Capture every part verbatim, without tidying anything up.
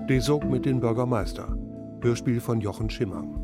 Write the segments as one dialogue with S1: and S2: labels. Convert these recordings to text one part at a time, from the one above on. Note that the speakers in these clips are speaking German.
S1: Die Sog mit den Bürgermeister. Hörspiel von Jochen Schimmern.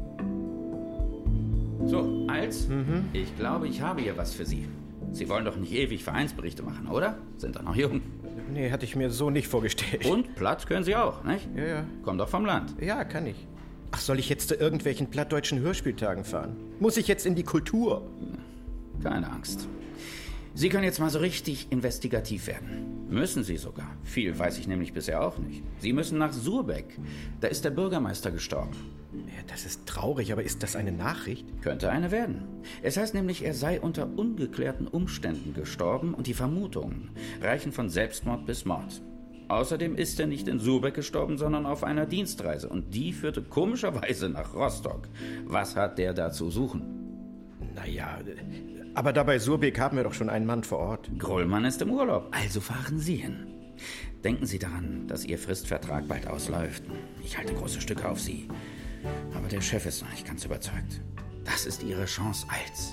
S2: So, Als,
S3: Mhm.
S2: ich glaube, ich habe hier was für Sie. Sie wollen doch nicht ewig Vereinsberichte machen, oder? Sind doch noch jung.
S3: Nee, hatte ich mir so nicht vorgestellt.
S2: Und platt können Sie auch, nicht?
S3: Ja, ja.
S2: Kommt doch vom Land.
S3: Ja, kann ich. Ach, soll ich jetzt zu irgendwelchen plattdeutschen Hörspieltagen fahren? Muss ich jetzt in die Kultur?
S2: Keine Angst. Sie können jetzt mal so richtig investigativ werden. Müssen Sie sogar. Viel weiß ich nämlich bisher auch nicht. Sie müssen nach Surbeck. Da ist der Bürgermeister gestorben.
S3: Ja, das ist traurig, aber ist das eine Nachricht?
S2: Könnte eine werden. Es heißt nämlich, er sei unter ungeklärten Umständen gestorben und die Vermutungen reichen von Selbstmord bis Mord. Außerdem ist er nicht in Surbeck gestorben, sondern auf einer Dienstreise. Und die führte komischerweise nach Rostock. Was hat der da zu suchen?
S3: Naja, aber da bei Surbeck haben wir doch schon einen Mann vor Ort.
S2: Grollmann ist im Urlaub, also fahren Sie hin. Denken Sie daran, dass Ihr Fristvertrag bald ausläuft. Ich halte große Stücke auf Sie. Aber der Chef ist noch nicht ganz überzeugt. Das ist Ihre Chance, Als.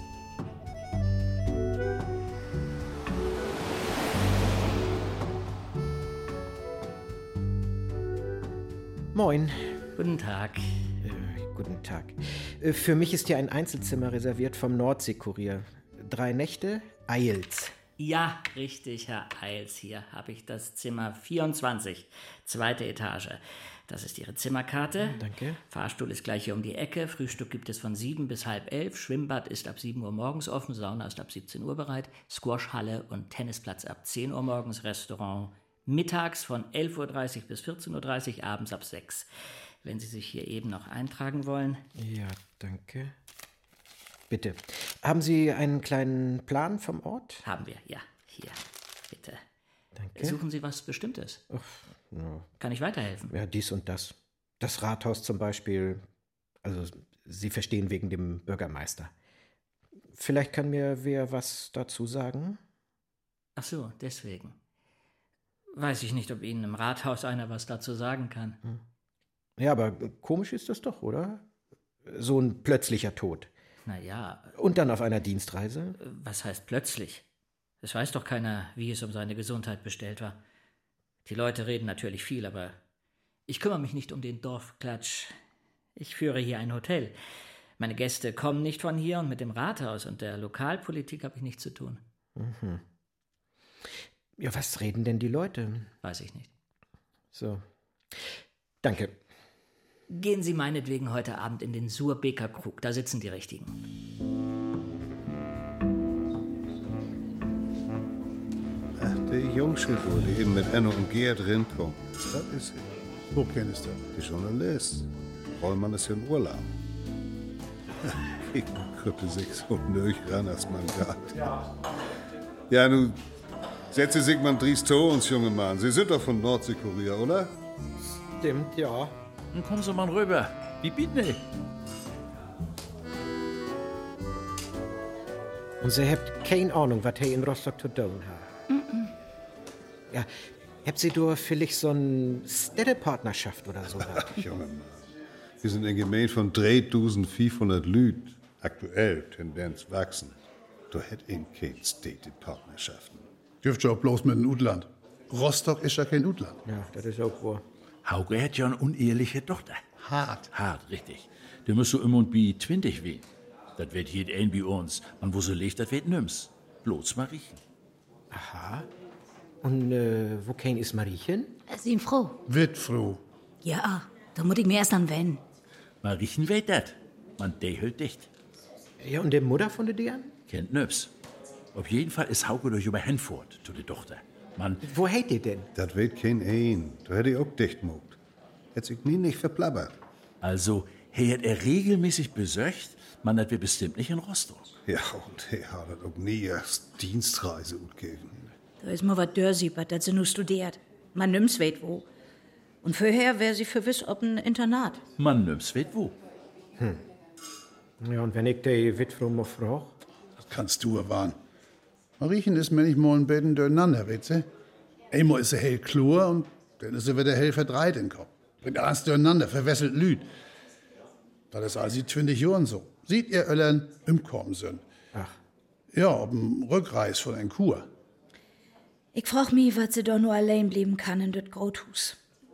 S3: Moin.
S4: Guten Tag.
S3: Äh, guten Tag. Äh, für mich ist hier ein Einzelzimmer reserviert vom Nordseekurier. Drei Nächte, Eils.
S4: Ja, richtig, Herr Eils. Hier habe ich das Zimmer vierundzwanzig, zweite Etage. Das ist Ihre Zimmerkarte.
S3: Danke.
S4: Fahrstuhl ist gleich hier um die Ecke. Frühstück gibt es von sieben bis halb elf. Schwimmbad ist ab sieben Uhr morgens offen. Sauna ist ab siebzehn Uhr bereit. Squashhalle und Tennisplatz ab zehn Uhr morgens. Restaurant mittags von elf Uhr dreißig bis vierzehn Uhr dreißig, abends ab sechs. Wenn Sie sich hier eben noch eintragen wollen.
S3: Ja, danke. Bitte. Haben Sie einen kleinen Plan vom Ort?
S4: Haben wir, ja. Hier, bitte.
S3: Danke.
S4: Suchen Sie was Bestimmtes?
S3: Ach, no.
S4: Kann ich weiterhelfen?
S3: Ja, dies und das. Das Rathaus zum Beispiel. Also, Sie verstehen wegen dem Bürgermeister. Vielleicht kann mir wer was dazu sagen?
S4: Ach so, deswegen. Weiß ich nicht, ob Ihnen im Rathaus einer was dazu sagen kann.
S3: Hm. Ja, aber komisch ist das doch, oder? So ein plötzlicher Tod.
S4: Na ja.
S3: Und dann auf einer Dienstreise?
S4: Was heißt plötzlich? Es weiß doch keiner, wie es um seine Gesundheit bestellt war. Die Leute reden natürlich viel, aber ich kümmere mich nicht um den Dorfklatsch. Ich führe hier ein Hotel. Meine Gäste kommen nicht von hier und mit dem Rathaus und der Lokalpolitik habe ich nichts zu tun.
S3: Mhm. Ja, was reden denn die Leute?
S4: Weiß ich nicht.
S3: So. Danke.
S4: Gehen Sie meinetwegen heute Abend in den Surbeker Krug. Da sitzen die Richtigen.
S5: Ach, der Jungschiffer, die eben mit Enno und Gerd rinkommt. Das ist sie.
S6: Wo kennst du?
S5: Die Journalist. Rollmann ist im Urlaub. Ich krippe sich so nöch ran, als man sagt. Ja. Ja, nun setze Sigmund Dries zu uns, junge Mann. Sie sind doch von Nordseekurier, oder?
S3: Stimmt, ja.
S7: Dann kommen Sie mal rüber. Wie bieten Sie?
S3: Und Sie habt keine Ahnung, was er in Rostock zu tun hat.
S8: Mm-mm.
S3: Ja, habt Sie doch vielleicht so eine Städtepartnerschaft oder so?
S5: Junge Mann. Wir sind ein Gemein von dreitausendfünfhundert Lüd. Aktuell Tendenz wachsen. Du hätt ihn keine Städtepartnerschaften.
S6: Dürft ihr auch bloß mit dem Utland. Rostock ist ja kein Utland.
S3: Ja, das ist auch wahr.
S7: Hauke hat ja eine uneheliche Tochter.
S6: Hart.
S7: Hart, richtig. Der muss so immer und bi zwanzig wehen. Das wird hier ein bei uns. Man wo so lebt, das wird nims. Bloß mal riechen.
S3: Aha. Und äh, wo kein ist Mariechen?
S8: Sie sind froh?
S6: Wird froh.
S8: Ja, da muss ich mir erst an wenden.
S7: Mal riechen weht dat. Man der hält dicht.
S3: Ja, und der Mutter von der Dian?
S7: Kennt nöps. Auf jeden Fall ist Hauke durch über Henfurt zu der Tochter. Man,
S3: Wo hätt ihr denn?
S5: Das weet kein ein. Du hätt ich auch dicht mogt. Hätt sich nie nicht verplappert.
S7: also, er hat er regelmäßig besöcht, man hat wir bestimmt nicht in Rostock.
S5: Ja, und er hat das auch nie als Dienstreise utgegeben.
S8: Da ist mir was dörsiepert, dat sie nur studiert. Man nimm's weet wo. Und vorher wär sie verwiss ob ein Internat.
S7: Man nimm's weht wo.
S3: Hm. Ja, und wenn ich die Witfrau mal frage?
S6: Das kannst du erwarten. Mariechen ist mir nicht mal ein Betten durcheinander, weißt du? Einmal ist sie hell klar und dann ist sie wieder hell verdreht im Kopf. Bringt alles durcheinander, verwesselt Lüd. Das ist also zwanzig Jahren so. Sieht ihr Öllern im Kommen sind.
S3: Ach.
S6: Ja, ob ein Rückreis von ein Kur.
S8: Ich frag mich, was sie doch nur allein bleiben kann in das Grothus.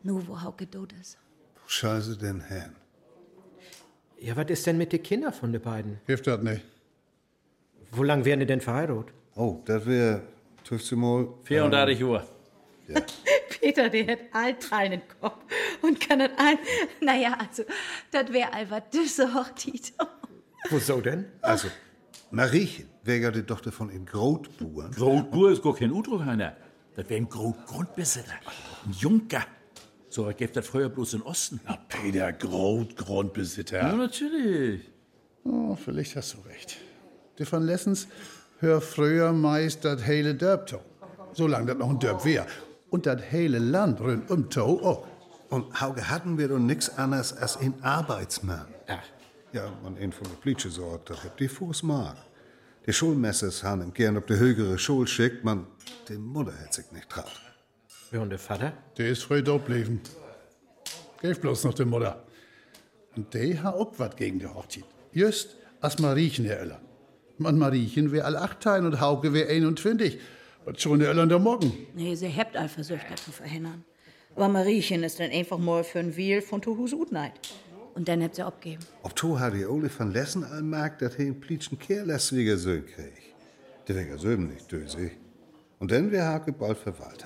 S8: Nu, wo Hauke tot ist.
S5: Wo scheiße denn hin?
S3: Ja, was ist denn mit den Kindern von den beiden?
S6: Hilft das nicht.
S3: Wo lang wären die denn verheiratet?
S5: Oh, das wäre, tust du mal...
S7: vierunddreißig Uhr.
S5: Ja.
S8: Peter, der hat alt einen Kopf und kann das ein... Naja, also, das wäre einfach diese Hochzeit.
S3: Wieso denn?
S5: Also, Mariechen wäre ja die Tochter von den Grotburen.
S7: Grotbuhr ist gar kein Udruckheiner. Das wäre ein Grotgrundbesitzer. Ein Junker. So was gibt das früher bloß in Osten.
S6: Na, Peter, Grotgrundbesitzer.
S7: Ja, natürlich.
S6: Oh, vielleicht hast du recht. Die von Lessens hör früher meist das hele Dörp to. Solange das noch ein Dörp wär. Und das hele Land rund um to auch.
S5: Und Hauke hatten wir doch nix anderes als ein Arbeitsmann.
S3: Ach.
S5: Ja, und ein von der Plitsche sorgt, das habt ihr fuß mag. Die Schulmessers haben ihm gern auf die höhere Schule schickt, man, die Mutter hat sich nicht traut.
S3: Ja, und der Vater?
S6: Der ist früh dort geblieben. Gäf bloß noch die Mutter. Und die hat auch was gegen die Hochzeit. Just als Mariechen der Öller. Und Mariechen wär all achtzehn und Hauke wär einundzwanzig. Was schon der Öller der Morgen.
S8: Nee, sie habt all versucht, das zu verhindern. Aber Mariechen ist dann einfach mal für ein Wiel von Tuhus Utneid. Und dann hat sie abgegeben.
S5: Ob to hat die Ole von Lessen allmerkt, dass er einen plitschen Kehrlässwiger Söhn krieg. Der wäre Söhn nicht dösig. Und dann wär Hauke bald Verwalter.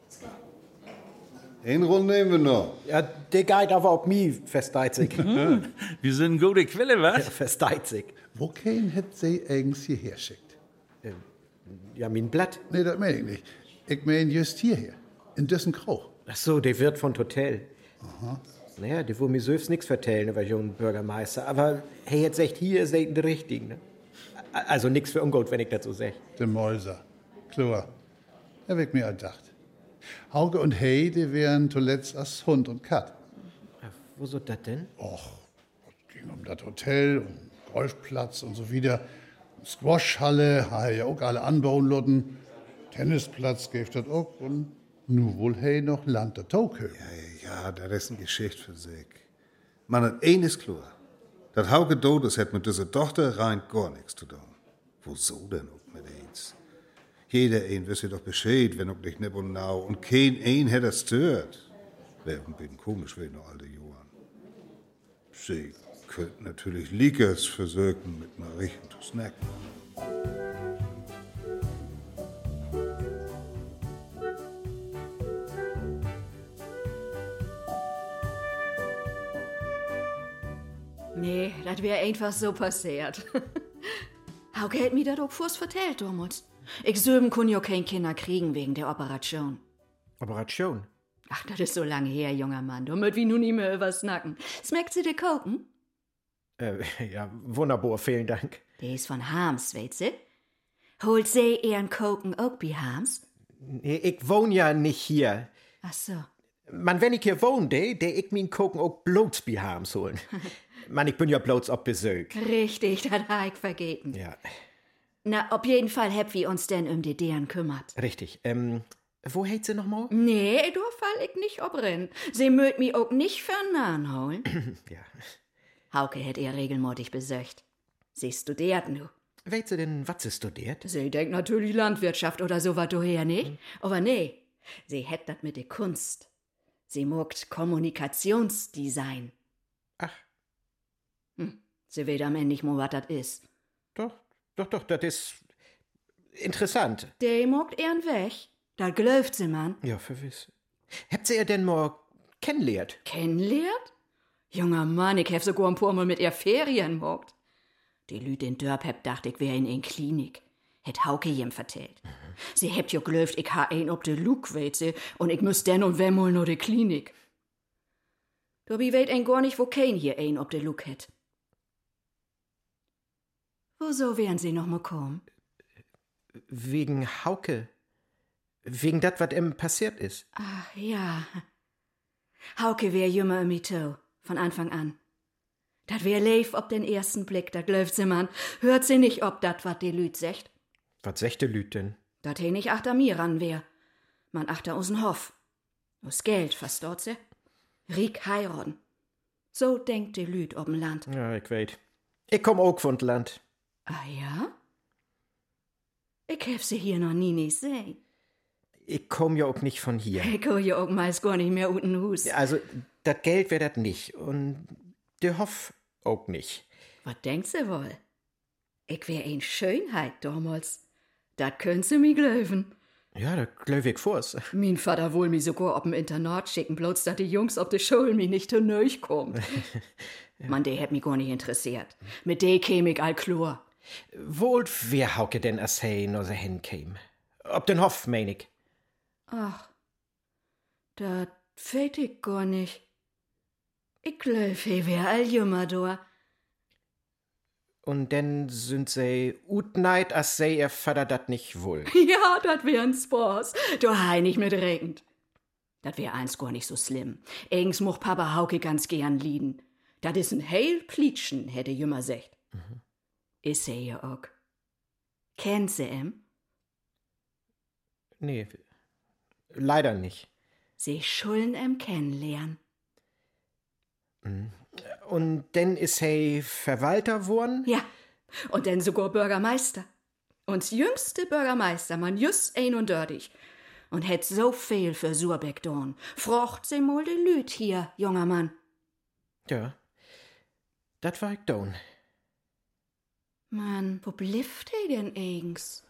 S5: Eine Runde nehmen wir noch.
S3: Ja, der geht aber auf mich, versteizig.
S7: Wir sind eine gute Quelle,
S3: Ja,
S7: was?
S3: versteizig.
S6: Wo kein hätt sie eigens hierher schickt?
S3: Ja, mein Blatt.
S6: Nee, das mein ich nicht. Ich mein just hierher. In dessen Krauch.
S3: Ach so, der Wirt von Hotel. Aha. Naja, der will mir selbst nichts vertellen über jungen Bürgermeister. Aber hey, jetzt echt hier ist der Richtigen. Ne? Also nix für ungut, wenn ich das so sag.
S6: Der Mäuser. Klar. Er wird mir erdacht. Hauke und Hey, die wären zuletzt als Hund und Kat.
S3: Ja, wo soll das denn?
S6: Och, es ging um das Hotel und Golfplatz und so wieder. Squashhalle, ha ja auch alle anbauen lotten. Tennisplatz gibt das auch. Und nu wohl Hey noch Land der Tokö.
S5: Ja, ja, das ist eine Geschichte für sich. Man hat eines klar. Das Hauke tot ist, hat mit dieser Tochter rein gar nichts zu tun. Wieso denn auch mit eins? Jeder ein wüsste doch Bescheid, wenn auch nicht nipp und nau. Und kein ein hätte es stört. Wäre ein bisschen komisch, wenn noch alte Johann. Sie könnten natürlich Liekers versuchen, mit Mariechen zu snacken.
S8: Nee, das wär einfach so passiert. Hauke hätt mir das auch vor's vertellt, damals. Ich söben kun ja kein Kinder kriegen wegen der Operation.
S3: Operation?
S8: Ach, das ist so lange her, junger Mann. Du möcht wie nun nie mehr über snacken. Schmeckt sie dir koken?
S3: Äh, ja, wunderbar, vielen Dank.
S8: Der ist von Harms, weißt du? Holt sie ihren Koken auch bei Harms?
S3: Nee, ich wohne ja nicht hier.
S8: Ach so.
S3: Man, wenn ich hier wohne, der, der ich min Koken auch bloß bei Harms holen. Man, ich bin ja bloß auf Besuch.
S8: Richtig, das hab ich vergeten.
S3: Ja,
S8: Na, auf jeden Fall hab wir uns denn um die deren kümmert.
S3: richtig. Ähm, wo hält sie noch mal?
S8: Nee, du fall ich nicht obrin. Sie mögt mi auch nicht für Nahen holen.
S3: Ja.
S8: Hauke hätt ihr regelmäßig besöcht. Sie studiert nu.
S3: Weißt du denn, was sie studiert?
S8: Sie denkt natürlich Landwirtschaft oder so was daher nicht. Hm. Aber nee, sie hätt dat mit der Kunst. Sie mogt Kommunikationsdesign.
S3: Ach.
S8: Hm, sie weet am Ende nicht mal, was dat is.
S3: Doch, doch, doch, das ist interessant.
S8: Der mogt ihren Weg. Da glöft sie, Mann.
S3: Ja, verwiss. Habt ihr ihr denn mal kennenlehrt?
S8: Kennenlehrt? Junger Mann, ich hab sogar ein paar Mal mit ihr Ferien mogt. Die Lüd in Dörp heb dacht, ich wär in ein Klinik. Hätt Hauke jem vertellt. Mhm. Sie hebt jo glöft, ich ha ein ob de Lug, weet sie, und ich müss denn und wenn mal nur de Klinik. Dobi weet ein gar nicht, wo kein hier ein ob de Lug hätt. Wieso wären sie noch mal kommen?
S3: Wegen Hauke. Wegen dat, was ihm passiert ist.
S8: Ach, ja. Hauke wär jümmer im Mito, von Anfang an. Dat wär leif ob den ersten Blick, dat läuft sie, Mann. Hört sie nicht, ob dat, wat die Lüd secht.
S3: Was secht de Lüd denn?
S8: Dat he nicht achter mir ran wär. Man achter usen Hof. Us Geld, verstaut sie? Riek heiraten. So denkt die Lüd ob'n Land.
S3: Ja, ich weet. Ich komm auch von Land.
S8: Ah ja? Ich hab sie hier noch nie nicht sehen.
S3: ich komm ja auch nicht von hier.
S8: Ich komm ja auch meist gar nicht mehr unten Hus.
S3: Also, das Geld wär das nicht. Und der Hoff auch nicht.
S8: Was denkst du wohl? Ich wär ein Schönheit damals. Dat könnt sie mi glöwen.
S3: Ja, da glaub ich vor's.
S8: Mein Vater wohl mi sogar ob'm Internat schicken, bloß dat die Jungs ob de Schule mi nicht hernöch kommt. ja. Man, der hätt mi gar nicht interessiert. Mit de käm ich all klur.
S3: Wohl wer Hauke denn as hey no se hinkäm? Ob den Hoff, mein ich.
S8: Ach, dat fällt ich gar nicht. Ich glaub, he wär all jümmer da.
S3: Und denn sind sie utneid, as sei ihr Vater dat nicht wohl.
S8: Ja, dat wär'n Spaß. Du hei nicht mit regend. Dat wär eins gar nicht so schlimm. Eigens moch Papa Hauke ganz gern lieden. Dat is ein heil Plietschen, hätte jümmer secht. Mhm. Is se ja auch. Kennt se em?
S3: Nee, leider nicht.
S8: Sie schulden em kennenlernen.
S3: Mhm. Und denn is he Verwalter worn?
S8: Ja, und denn sogar Bürgermeister. Und jüngste Bürgermeister, man just einunddörtig. Und hätt so viel für Surbeck dorn. Frocht se mal de Lüt hier, junger Mann.
S3: Ja, dat war ich dorn.
S8: Mann, wo blifft he denn eigens?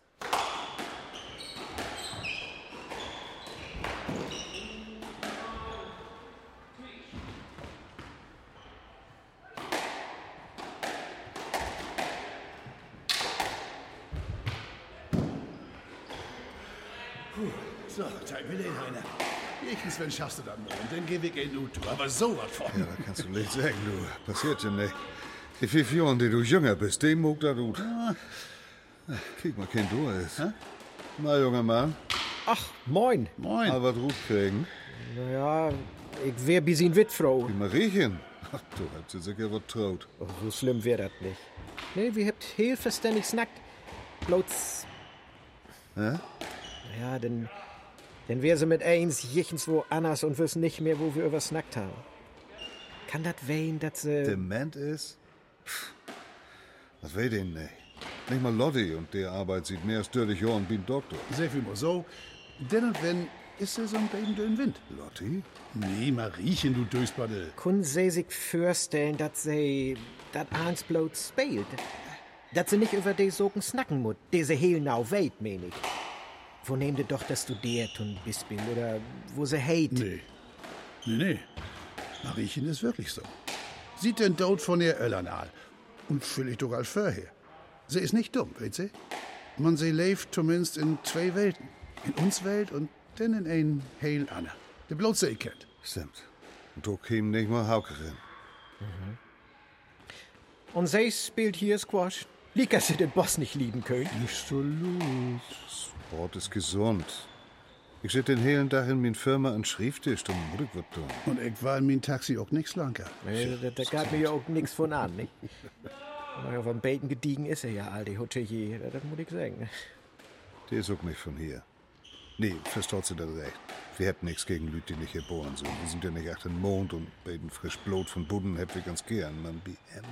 S6: So, zeig mir den einer. Ich, wenn schaffst du das morgen, dann geh ich in U-Tour. Aber so was von.
S5: Ja, da kannst du nicht sagen, du. Passiert ja nicht. Die fünf Jahren, die du jünger bist, dem mag das gut. Ah. Kiek mal, kein du ist. Hä? Na, junger Mann.
S3: Ach, moin.
S5: Moin. Mal was Ruf kriegen.
S3: Naja, ich wär bis in Wittfrau.
S5: Die Mariechen. Ach, du habt sie sicher was traut.
S3: Oh, so schlimm wär das nicht. Nee, wir habt heel verständig snackt. Bloß.
S5: Ja?
S3: Ja, denn. Denn wär sie mit eins jichens wo anders und wissen nicht mehr, wo wir über snackt haben. Kann dat wein, dat sie.
S5: Dement ist? Pff, das weiß ich nicht. Nicht mal Lotti und der Arbeit sieht mehr als dördig Jahren wie ein Doktor.
S6: Sag wie mal so, denn und wenn ist er so ein Baby durch den Wind.
S5: Lotti?
S6: Nee, Mariechen, du Dösbaddel.
S3: Kun sie sich vorstellen, dat sie dat eins bloß spielt. Dat sie nicht über die Socken snacken muss, diese Heelnau weit, mein ich. Wo nehmt ihr doch, dass du der tun bist, bin, oder wo sie heit?
S6: Nee. Nee, nee. Mariechen ist wirklich so. Sieht den Tod von ihr Öllern an. Und völlig doch als vorher. Sie ist nicht dumm, weißt sie? Man sie lebt zumindest in zwei Welten. In uns Welt und dann in ein heil Anna. Der bloß sie kennt.
S5: Stimmt. Und du käm nicht mal Hauke rein.
S3: Mhm. Und sie spielt hier Squash. Liegt, dass sie den Boss nicht lieben können.
S5: Nicht so los. Sport ist gesund. Ich sit den hellen Tag in min Firma an Schrifttisch, dann muss ich was tun.
S6: Und ich war in min Taxi auch nix lanker.
S3: Nee, da, da gab mir ja auch nix von an, nicht? Aber auf dem Bacon gediegen ist er ja, all die Hotelier, das muss ich sagen.
S5: Der ist auch nicht von hier. Nee, verstaut sie das recht. Wir habt nichts gegen Leute, die nicht geboren sind. Wir sind ja nicht acht den Mond und beten frisch Blut von Budden habt wir ganz gern. Man, B M.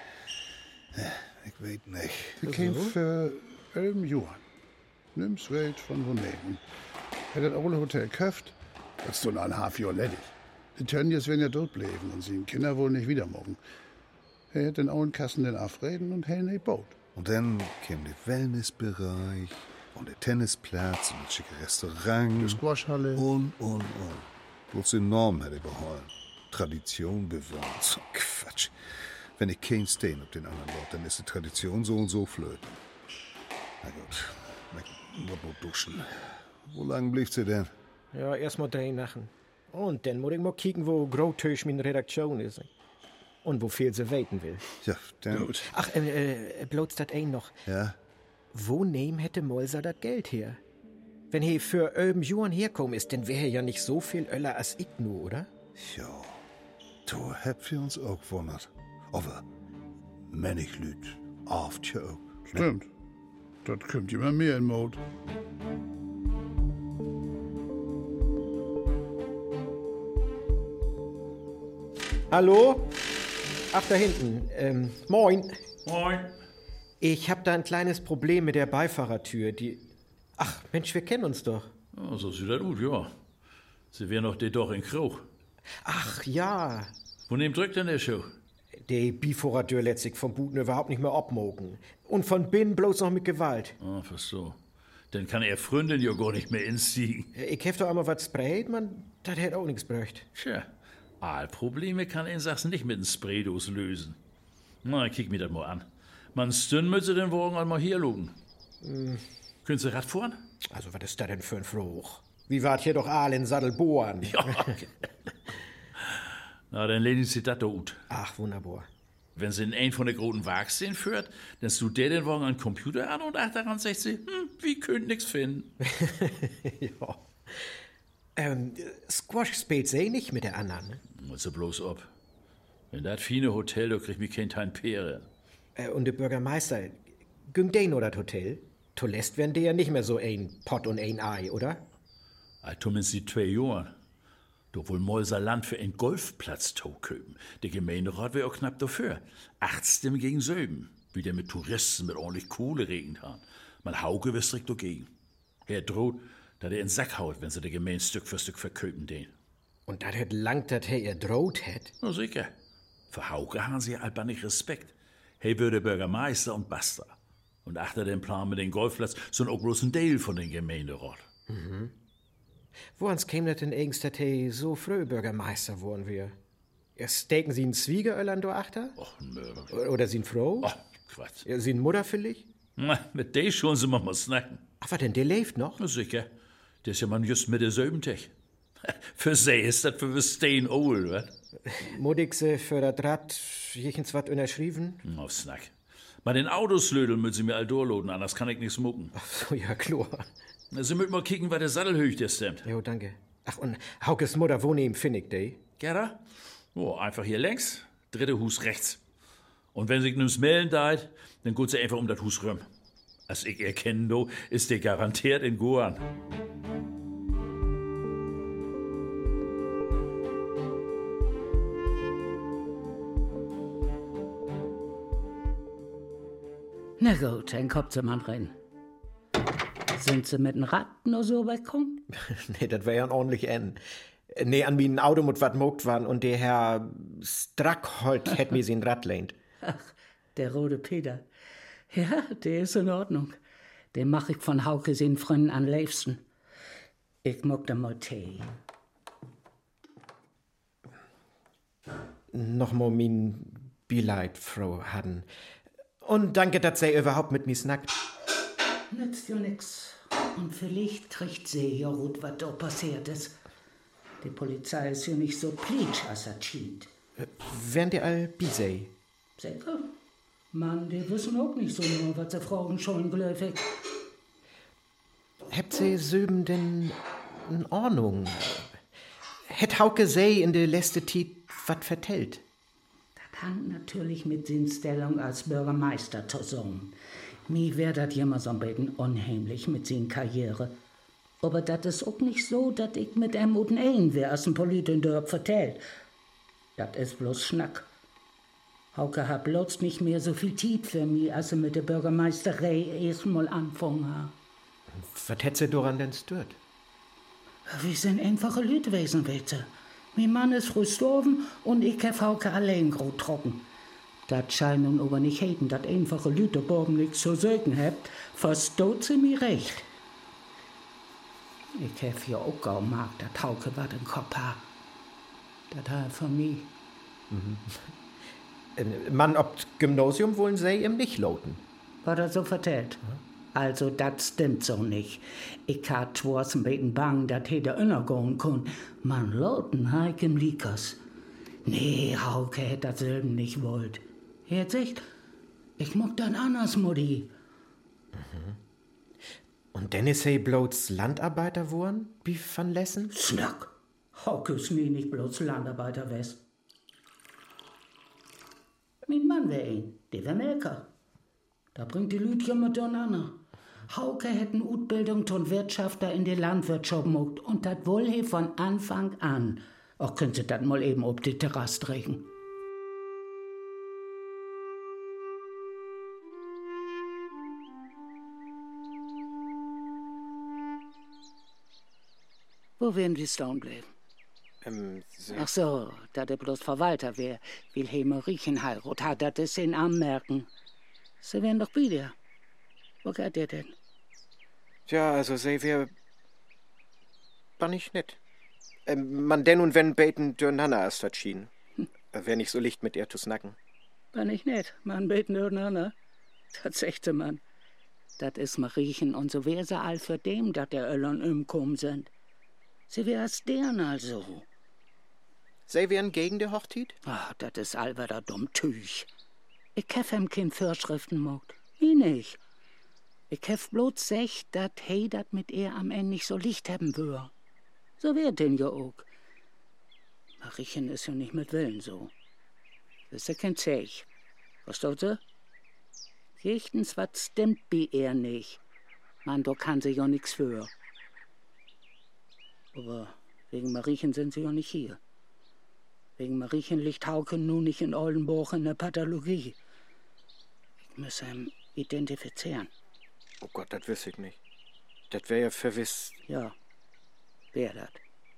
S5: Ich weiß nicht.
S6: Wir kämen für elf Jahren. Nimm's Welt von wo nehmen. Er hat das alle Hotel gekauft. Das ist so ein halb Jahr ledig. Die Tönnies werden ja dort bleiben und sie den Kinder wohl nicht wieder morgen. Er hat den alten Kassen den Afrieden und hellen ein Boot.
S5: Und dann käme der Wellnessbereich und der Tennisplatz und das schicke Restaurant.
S6: Die Squashhalle.
S5: Und, und, und. Bloß den Norm hätte ich behalten. Tradition bewahrt. So Quatsch. Wenn ich kein stehen auf den anderen Ort, dann ist die Tradition so und so flöten. Na gut, ich muss mal duschen. Wo lang blieb sie denn?
S3: Ja, erst mal drei Nachen. Und dann muss ich mal kicken, wo großtöch meine Redaktion ist. Und wo viel sie weten will.
S5: Ja, dann...
S6: Gut.
S3: Ach, äh, äh bloß das ein noch.
S5: Ja?
S3: Wo nehm hätte Molser das Geld her? Wenn he für öben Juan herkommen ist, dann wäre ja nicht so viel Öller als ich nur, oder?
S5: Ja, du habt wir uns auch gewundert. Aber männig Lüt, oft ja auch.
S6: Stimmt. Das kommt immer mehr in Mode.
S3: Hallo? Ach, da hinten. Ähm, moin.
S7: Moin.
S3: Ich hab da ein kleines Problem mit der Beifahrertür, die... Ach, Mensch, wir kennen uns doch.
S7: Oh, so sieht das gut, ja. Sie wären noch die doch in Kroch.
S3: Ach ja,
S7: Wo nehmt drückt denn der Schuh?
S3: die Biforateur lässt sich vom Buten überhaupt nicht mehr abmogen. Und von binnen bloß noch mit Gewalt.
S7: Ah, was so. Dann kann er Freundin ja gar nicht mehr instiegen.
S3: Ich hef doch einmal was sprayt, man, das hätt auch nichts bräucht.
S7: Tja, Aalprobleme kann in Sachsen nicht mit einem Spraydos lösen. Na, kick mir das mal an. Man stünn müsse den Wagen einmal hier lugen. Mm. Können Sie Rad fahren?
S3: Also, was ist da denn für ein Fruch? Wie wart hier doch Aal in Sattelbohren?
S7: Ja, okay. Na, dann lehnen Sie das doch gut.
S3: Ach, wunderbar.
S7: Wenn Sie in einen von der großen Wagen führt, dann tut der den Wagen an den Computer an und ach, daran sagt sie, hm, wie könnt nix finden.
S3: Ja. Ähm, Squash spielt sie nicht mit der anderen, ne?
S7: Muss sie bloß ab. In das feine Hotel, da kriegt mich kein Tein Pere.
S3: Äh, und der Bürgermeister, ging den oder das Hotel? Toläst werden die ja nicht mehr so ein Pott und ein Ei, oder?
S7: Zumindest die zwei Jahren. Doch wohl Mäuser Land für einen Golfplatz köpen. Der Gemeinderat wäre auch knapp dafür. Acht Stimmen gegen Söben. Wie der mit Touristen mit ordentlich Kohle regnet hat. Man Hauke wär strikt dagegen. Er droht, dass er in den Sack haut, wenn sie der Gemeinde Stück für Stück verköpen den.
S3: Und dat het lang, dat er ihr droht hätt?
S7: Na sicher. Für Hauke haben sie alba nicht Respekt. He würde Bürgermeister und basta. Und achter den Plan mit dem Golfplatz sind auch bloß ein Teil von den Gemeinderat.
S3: Mhm. Woans käme das denn eigens, dat he so früh Bürgermeister worden wir? Erst stecken sie einen Zwiegeröllern do achter?
S7: Och, nö.
S3: Oder sie Frau?
S7: Ach, Quatsch.
S3: Ja, sie Mutter vielleicht?
S7: Na, mit der schon sie mal snacken.
S3: Ach, was denn, der lebt noch?
S7: Na sicher. Der ist ja man just mit derselben Tech. Für sie ist das für wir stehen old, wa?
S3: Mutig sie für das Rad jichens wat unterschrieben?
S7: Na, snack. Mal den Autoslödel müssen sie mir all durchloden, anders kann ich nicht smucken.
S3: Ach so, ja, klar.
S7: Na, sie müssen mal kicken, weil der Sattelhöch der stimmt.
S3: Jo, danke. Ach, und Haukes Mutter wohnt im Finnig, de?
S7: Gerda? Oh, einfach hier längs, dritte Hus rechts. Und wenn sich nimm's melden deit, dann geht sie einfach um das Hus rum. Als ich erkenne, do, ist der garantiert in Goan.
S9: Na gut, dann kommt sie mal rein. Sind Sie mit dem Rad nur so weggekommen?
S3: Nee, das wär ja ein ordentlich N. Nee, an mir ein Auto mit wat mogt waren und der Herr Strackholt hätt mir sein Rad lehnt.
S9: Ach, der rote Peter. Ja, der ist in Ordnung. Den mach ich von Hauke seinen Freunden am liebsten. Ich mag da mal Tee.
S3: Noch mal min Beleid, Frau Hadden. Und danke, dass sie überhaupt mit mir snackt.
S9: Nützt ja nix. Und vielleicht kriegt sie ja gut, was da passiert ist. Die Polizei ist ja nicht so plitsch, als er scheint.
S3: Äh, wären die all bisei?
S9: Sicher? Mann, die wissen auch nicht so genau, was sie fragen schon gläufig.
S3: Habt sie Söben denn in Ordnung? Hätt Hauke sei in der letzte Zeit wat vertellt?
S9: Das hängt natürlich mit seiner Stellung als Bürgermeister zusammen. Mir wär dat immer so ein bisschen unheimlich mit seiner Karriere. Aber das ist auch nicht so, dass ich mit einem guten ein wär, als ein Politiker dort vertellt. Das ist bloß Schnack. Hauke hat bloß nicht mehr so viel Zeit für mich, als er mit der Bürgermeisterei erst mal angefangen hat.
S3: Was hätt sie daran denn stört?
S9: Wir sind einfache Leute gewesen, weißt du. Mein Mann ist früh gestorben und ich hab Hauke allein groß trocken. Das scheint nun aber nicht heiten, dass einfache Leute morgen nichts zu sagen habt. Versteht sie mir recht. Ich hab ja auch kaum mag, dass Hauke was im Kopf hat. Das hat von mir.
S3: Mhm. Mann, ob Gymnasium wollen sie ihm nicht loten.
S9: War das so vertellt? Ja. Also, das stimmt so nicht. Ich hat zwar ein bisschen bang, dass er da gehen kann. Man loten heikem Likas. Nee, Hauke hätt das selben nicht wollt. Jetzt echt? Ich mag dann anders, Mutti.
S3: Mhm. Und denn ist er bloß Landarbeiter worden, wie van Lessen?
S9: Snack. Hauke ist mir nicht bloß Landarbeiter west. Mein Mann wär ein, der wär Melker. Da bringt die Lüt ja miteinander. Hauke hätt eine Ausbildung zum Wirtschafter in der Landwirtschaft gemacht und das wohl he von Anfang an. Auch könnt ihr das mal eben auf die Terrasse trinken. Wo wären die stehen bleiben?
S3: Ähm, so.
S9: Ach so, da der bloß Verwalter wär, will he Mariechen heirat, hat er das in Anmerken. Sie wären doch bei dir. Wo geht der denn?
S3: Ja, also sie wär... war nicht nett. Ähm, man denn und wenn beten durcheinander erst verschieden. Hm. Wär nicht so licht mit ihr zu snacken.
S9: War nicht nett, man beten durcheinander. Das sagte man. Das is Mariechen und so wär sie all für dem, dat der Öllern umkommen sind. Sie wär as deren also.
S3: Sie wären gegen der Hochzeit?
S9: Ach, das is all wieder dumm Tüch. Ich hef ihm kein Vorschriften mogt. Ich nicht. Ich hef bloß sech, dat he dat mit ihr am Ende nicht so licht haben wür. So wär denn ja auch. Mariechen is ja nicht mit Willen so. Das ist ja kein Zech. Versteht sie? Jechtens wat stimmt bei ihr nicht. Man, da kann sie ja nix für. Aber wegen Mariechen sind sie ja nicht hier. Wegen Mariechen liegt Hauke nun nicht in Oldenburg in der Pathologie. Ich muss ihn identifizieren.
S3: Oh Gott, das wüsste ich nicht. Das wäre ja verwiss.
S9: Ja, wer das?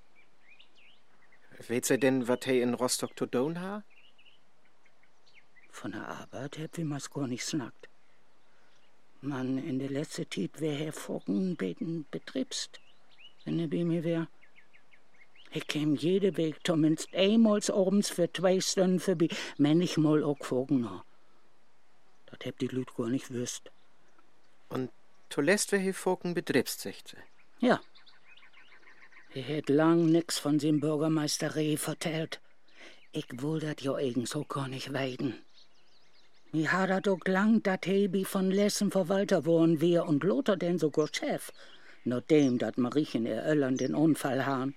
S3: Weet sie denn, was he in Rostock zu tun ha?
S9: Von der Arbeit hab wie man's gar nicht snackt. Man, in der letzten Zeit wär Herr Voggen beten betriebst, wenn er bei mir wär. Ich käm jede Weg zumindest einmal abends für zwei Stunden vorbei, manchmal auch Voggen noch. Das hab die Lüd gar nicht wüsst.
S3: Und zuletzt wär Herr Voggen betriebst, sagt sie?
S9: Ja. Er hätt lang nix von dem Bürgermeister Reh vertellt. Ich will dat ja eigen so gar nicht weiden. Mir hat er doch lang dat Hebi von Lessen Verwalter worden wär und Lothar denn sogar Chef. Nur dem, dat Mariechen ihr Öllern den Unfall haben.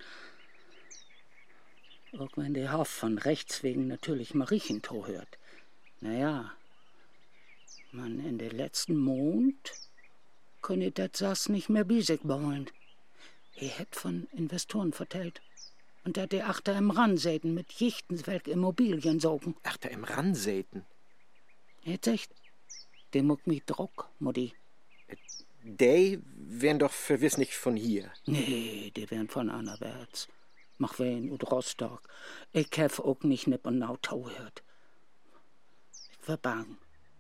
S9: Auch wenn der Hoff von Rechts wegen natürlich Mariechen to hört. Naja, man in der letzten Mond könne dat Sass nicht mehr bei sich beholen. Er hätt von Investoren vertellt. Und dat der Achter im Ransäten mit Jichtenswelk Immobilien saugen.
S3: Achter im Ransäten?
S9: Jetzt echt? Der muck mich Druck, Mutti.
S3: Die wären doch verwiss nicht von hier.
S9: Nee, die wären von anerwärts. Mach wen und Rostock. Ich hef auch nicht nipp und nau tau hört. Ich war bang.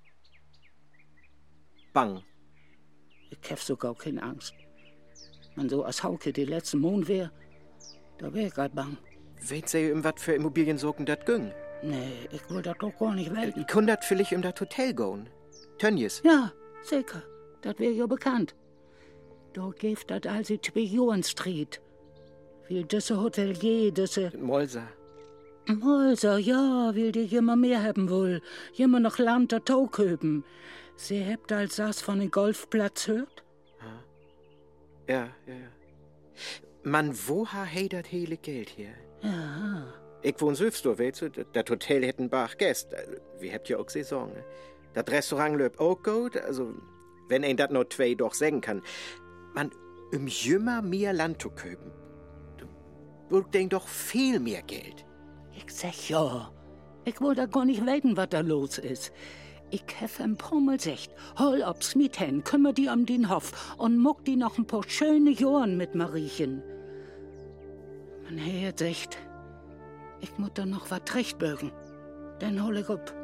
S3: Bang?
S9: Ich hef sogar keine Angst. Man so als Hauke die letzten Mond wär, da wär ich grad bang.
S3: Weet sie, um wat für Immobilien sorgen dat güng?
S9: Nee, ich will dat doch gar nicht welten.
S3: Kun dat vielleicht um dat Hotel gehen? Tönnies?
S9: Ja, sicher. Dat wär ja bekannt. Da gibt dat also Spion Street. Will diese Hotelier, diese...
S3: Molser.
S9: Molser, ja, will die immer mehr haben wohl. Immer noch Land der Tau köpen. Sie habt als das von dem Golfplatz hört?
S3: Ja, ja, ja. Man, wo ha he dat hele Geld hier?
S9: Ja.
S3: Ich wohn selbst, du weißt du, das Hotel hätten Bach Gäst. Wir habt ja auch Saison. Ne? Das Restaurant löbt auch gut, also, wenn ein dat noch zwei doch sagen kann. Man, um jümmer mehr Land zu köpen, du denk doch viel mehr Geld.
S9: Ich sag ja, ich will da gar nicht weiten, was da los ist. Ich hef im Pummel secht, hol ob's mit hen, kümmer die um den Hof und muck die noch ein paar schöne Jahren mit Mariechen. Man hört secht, ich muss da noch wat rechtbögen, dann hol ich ab.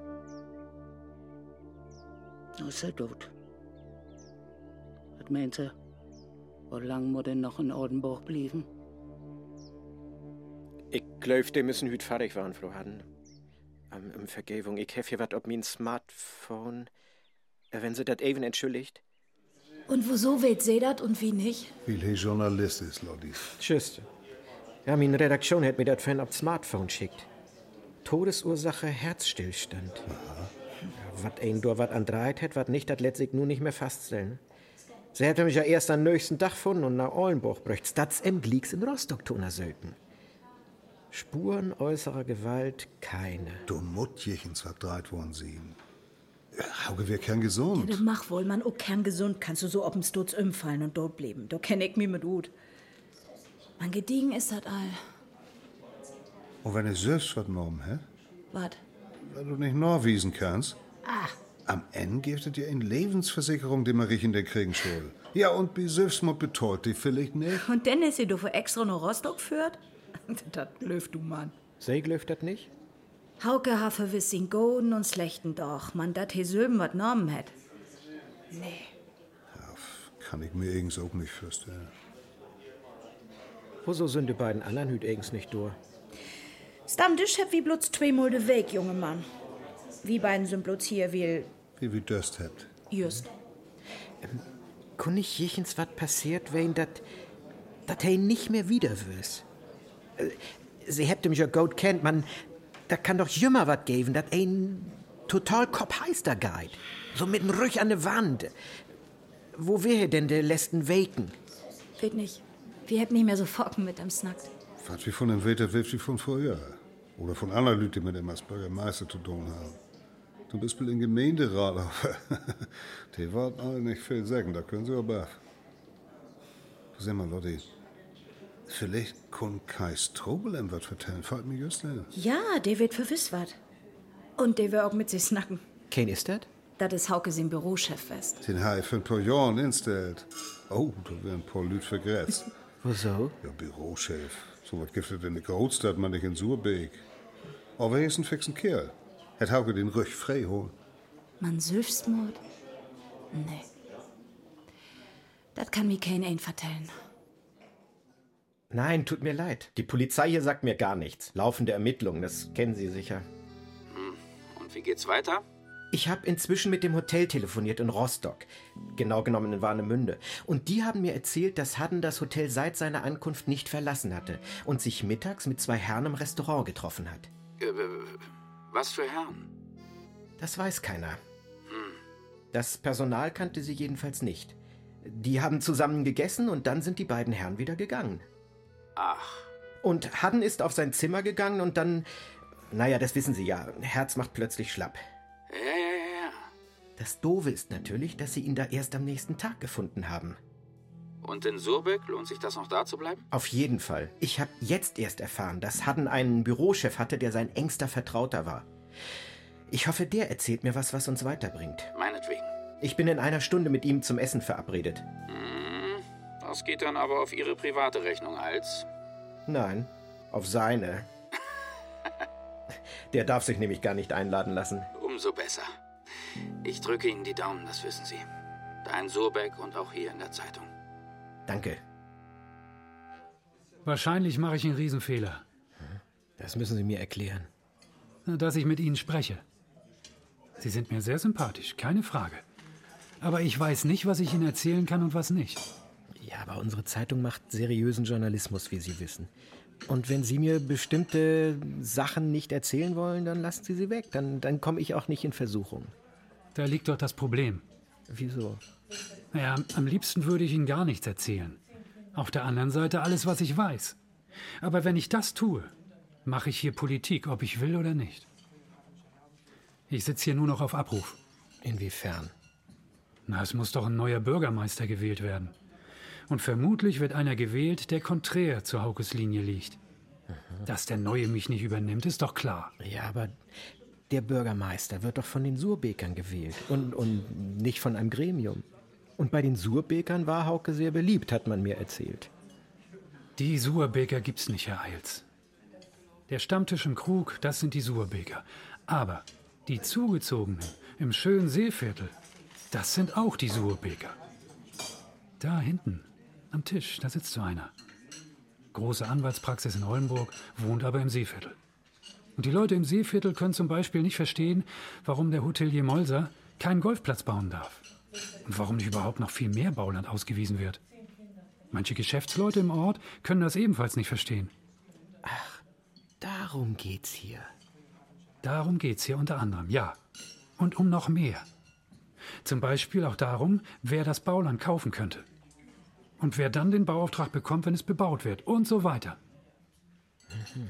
S9: Nu ist er tot. Was meint sie? Wie lang muss er noch in Oldenburg blieben?
S3: Ich glaub, die müssen hüt fertig waren, Frau Haden. Um, um Vergebung, ich hef hier wat ob mein Smartphone. Wenn sie dat even entschuldigt.
S10: Und wieso weht sie dat und wie nicht?
S5: Weil er Journalist ist, Lodi.
S3: Tschüss. Ja, meine Redaktion hat mir dat Fan ab Smartphone schickt. Todesursache Herzstillstand. Aha. Ja, wat ein dor wat andreit hat, wat nicht, dat lässt sich nun nicht mehr feststellen. Sie hätte mich ja erst am nächsten Tag gefunden und nach Oldenburg brüchts. Das im Glieks in Rostock toner söken. Spuren äußerer Gewalt keine.
S5: Du Muttjechens verdreht worden sie. Hauge wär kern gesund.
S10: Ja, du mach wohl, man, auch kern gesund kannst du so ob'n Sturz umfallen und dort bleiben. Da kenn ich mich mit gut. Man gediegen ist dat all.
S5: Und wenn du selbst was morgen, hä?
S10: Wat?
S5: Weil du nicht nachwiesen kannst.
S10: Ach.
S5: Am Ende gibt es dir eine Lebensversicherung, die Mariechen der kriegen soll. Ja, und bei Selbstmord betreut die vielleicht nicht.
S10: Und dann ist sie du für extra nach Rostock führt? Das löft du, Mann.
S3: Sie löft das nicht?
S10: Hauke ha verwiss ihn Goden und schlechten doch, man dat he Söben wat Namen hat. Nee.
S5: Kann ich mir eigens auch nicht vorstellen.
S3: Wieso sind die beiden anderen hüt eigens nicht durch?
S10: Stammtisch hab wie bloß zweimal de Weg, junge Mann. Wie beiden sind bloß hier, wie...
S5: Wie wie Durst habt.
S10: Just.
S3: Ähm, kann ich jechens wat passiert, wenn dat... dat he nicht mehr wieder wüs? Äh, sie habt ihm ja gut kennt, man... Da kann doch jümmer wat geben, dat ein total kopfheister Guide. So mit dem Rüch an der Wand. Wo wäre denn der letzten Weken?
S10: Weet nicht. Wir hätten nicht mehr so Focken mit dem Snackt.
S5: Was wie von dem Wetter wirft wie von vorher. Oder von anderen Leuten, die mit dem als Bürgermeister zu tun haben. Zum Beispiel im Gemeinderat. Die warten alle nicht viel sagen, da können sie aber. Sag mal, Lotti, vielleicht kann Kai Strobel ihm was vertellen, fällt mir just ein.
S10: Ja, der wird verwiss wat. Und der will auch mit sich snacken.
S3: Ken ist das?
S10: Das ist Hauke sein Bürochef fest.
S5: Den habe ich für ein paar Jahren instellt. Oh, da werden ein paar Leute vergrätzt.
S3: Wieso?
S5: Ja, Bürochef. So was gibt es in der Großstadt, man nicht in Surbeek. Aber er ist ein fixen Kerl. Hat Hauke den Rüch frei holen.
S10: Man Selbstmord? Nee. Das kann mir kein ein vertellen.
S3: Nein, tut mir leid. Die Polizei hier sagt mir gar nichts. Laufende Ermittlungen, das kennen Sie sicher.
S2: Hm. Und wie geht's weiter?
S3: Ich habe inzwischen mit dem Hotel telefoniert in Rostock. Genau genommen in Warnemünde. Und die haben mir erzählt, dass Hadden das Hotel seit seiner Ankunft nicht verlassen hatte und sich mittags mit zwei Herren im Restaurant getroffen hat.
S2: Äh, was für Herren?
S3: Das weiß keiner.
S2: Hm.
S3: Das Personal kannte sie jedenfalls nicht. Die haben zusammen gegessen und dann sind die beiden Herren wieder gegangen.
S2: Ach.
S3: Und Hadden ist auf sein Zimmer gegangen und dann... Naja, das wissen Sie ja. Herz macht plötzlich schlapp.
S2: Ja, ja, ja, ja.
S3: Das Doofe ist natürlich, dass sie ihn da erst am nächsten Tag gefunden haben.
S2: Und in Surbeck, lohnt sich das noch da zu bleiben?
S3: Auf jeden Fall. Ich habe jetzt erst erfahren, dass Hadden einen Bürochef hatte, der sein engster Vertrauter war. Ich hoffe, der erzählt mir was, was uns weiterbringt.
S2: Meinetwegen.
S3: Ich bin in einer Stunde mit ihm zum Essen verabredet.
S2: Hm, das geht dann aber auf Ihre private Rechnung, als?
S3: Nein, auf seine. Der darf sich nämlich gar nicht einladen lassen.
S2: Umso besser. Ich drücke Ihnen die Daumen, das wissen Sie. Da in Surbeck und auch hier in der Zeitung.
S3: Danke.
S11: Wahrscheinlich mache ich einen Riesenfehler.
S3: Das müssen Sie mir erklären.
S11: Dass ich mit Ihnen spreche. Sie sind mir sehr sympathisch, keine Frage. Aber ich weiß nicht, was ich Ihnen erzählen kann und was nicht.
S3: Ja, aber unsere Zeitung macht seriösen Journalismus, wie Sie wissen. Und wenn Sie mir bestimmte Sachen nicht erzählen wollen, dann lassen Sie sie weg. Dann, dann komme ich auch nicht in Versuchung.
S11: Da liegt doch das Problem.
S3: Wieso?
S11: Naja, am liebsten würde ich Ihnen gar nichts erzählen. Auf der anderen Seite alles, was ich weiß. Aber wenn ich das tue, mache ich hier Politik, ob ich will oder nicht. Ich sitze hier nur noch auf Abruf.
S3: Inwiefern?
S11: Na, es muss doch ein neuer Bürgermeister gewählt werden. Und vermutlich wird einer gewählt, der konträr zur Haukes Linie liegt. Mhm. Dass der Neue mich nicht übernimmt, ist doch klar.
S3: Ja, aber der Bürgermeister wird doch von den Surbekern gewählt und, und nicht von einem Gremium. Und bei den Surbekern war Hauke sehr beliebt, hat man mir erzählt.
S11: Die Surbeker gibt's nicht, Herr Eils. Der Stammtisch im Krug, das sind die Surbeker. Aber die Zugezogenen im schönen Seeviertel, das sind auch die Surbeker. Da hinten, am Tisch, da sitzt so einer. Große Anwaltspraxis in Oldenburg, wohnt aber im Seeviertel. Und die Leute im Seeviertel können zum Beispiel nicht verstehen, warum der Hotelier Molser keinen Golfplatz bauen darf. Und warum nicht überhaupt noch viel mehr Bauland ausgewiesen wird. Manche Geschäftsleute im Ort können das ebenfalls nicht verstehen.
S3: Ach, darum geht's hier.
S11: Darum geht's hier unter anderem, ja. Und um noch mehr. Zum Beispiel auch darum, wer das Bauland kaufen könnte. Und wer dann den Bauauftrag bekommt, wenn es bebaut wird. Und so weiter.
S3: Mhm.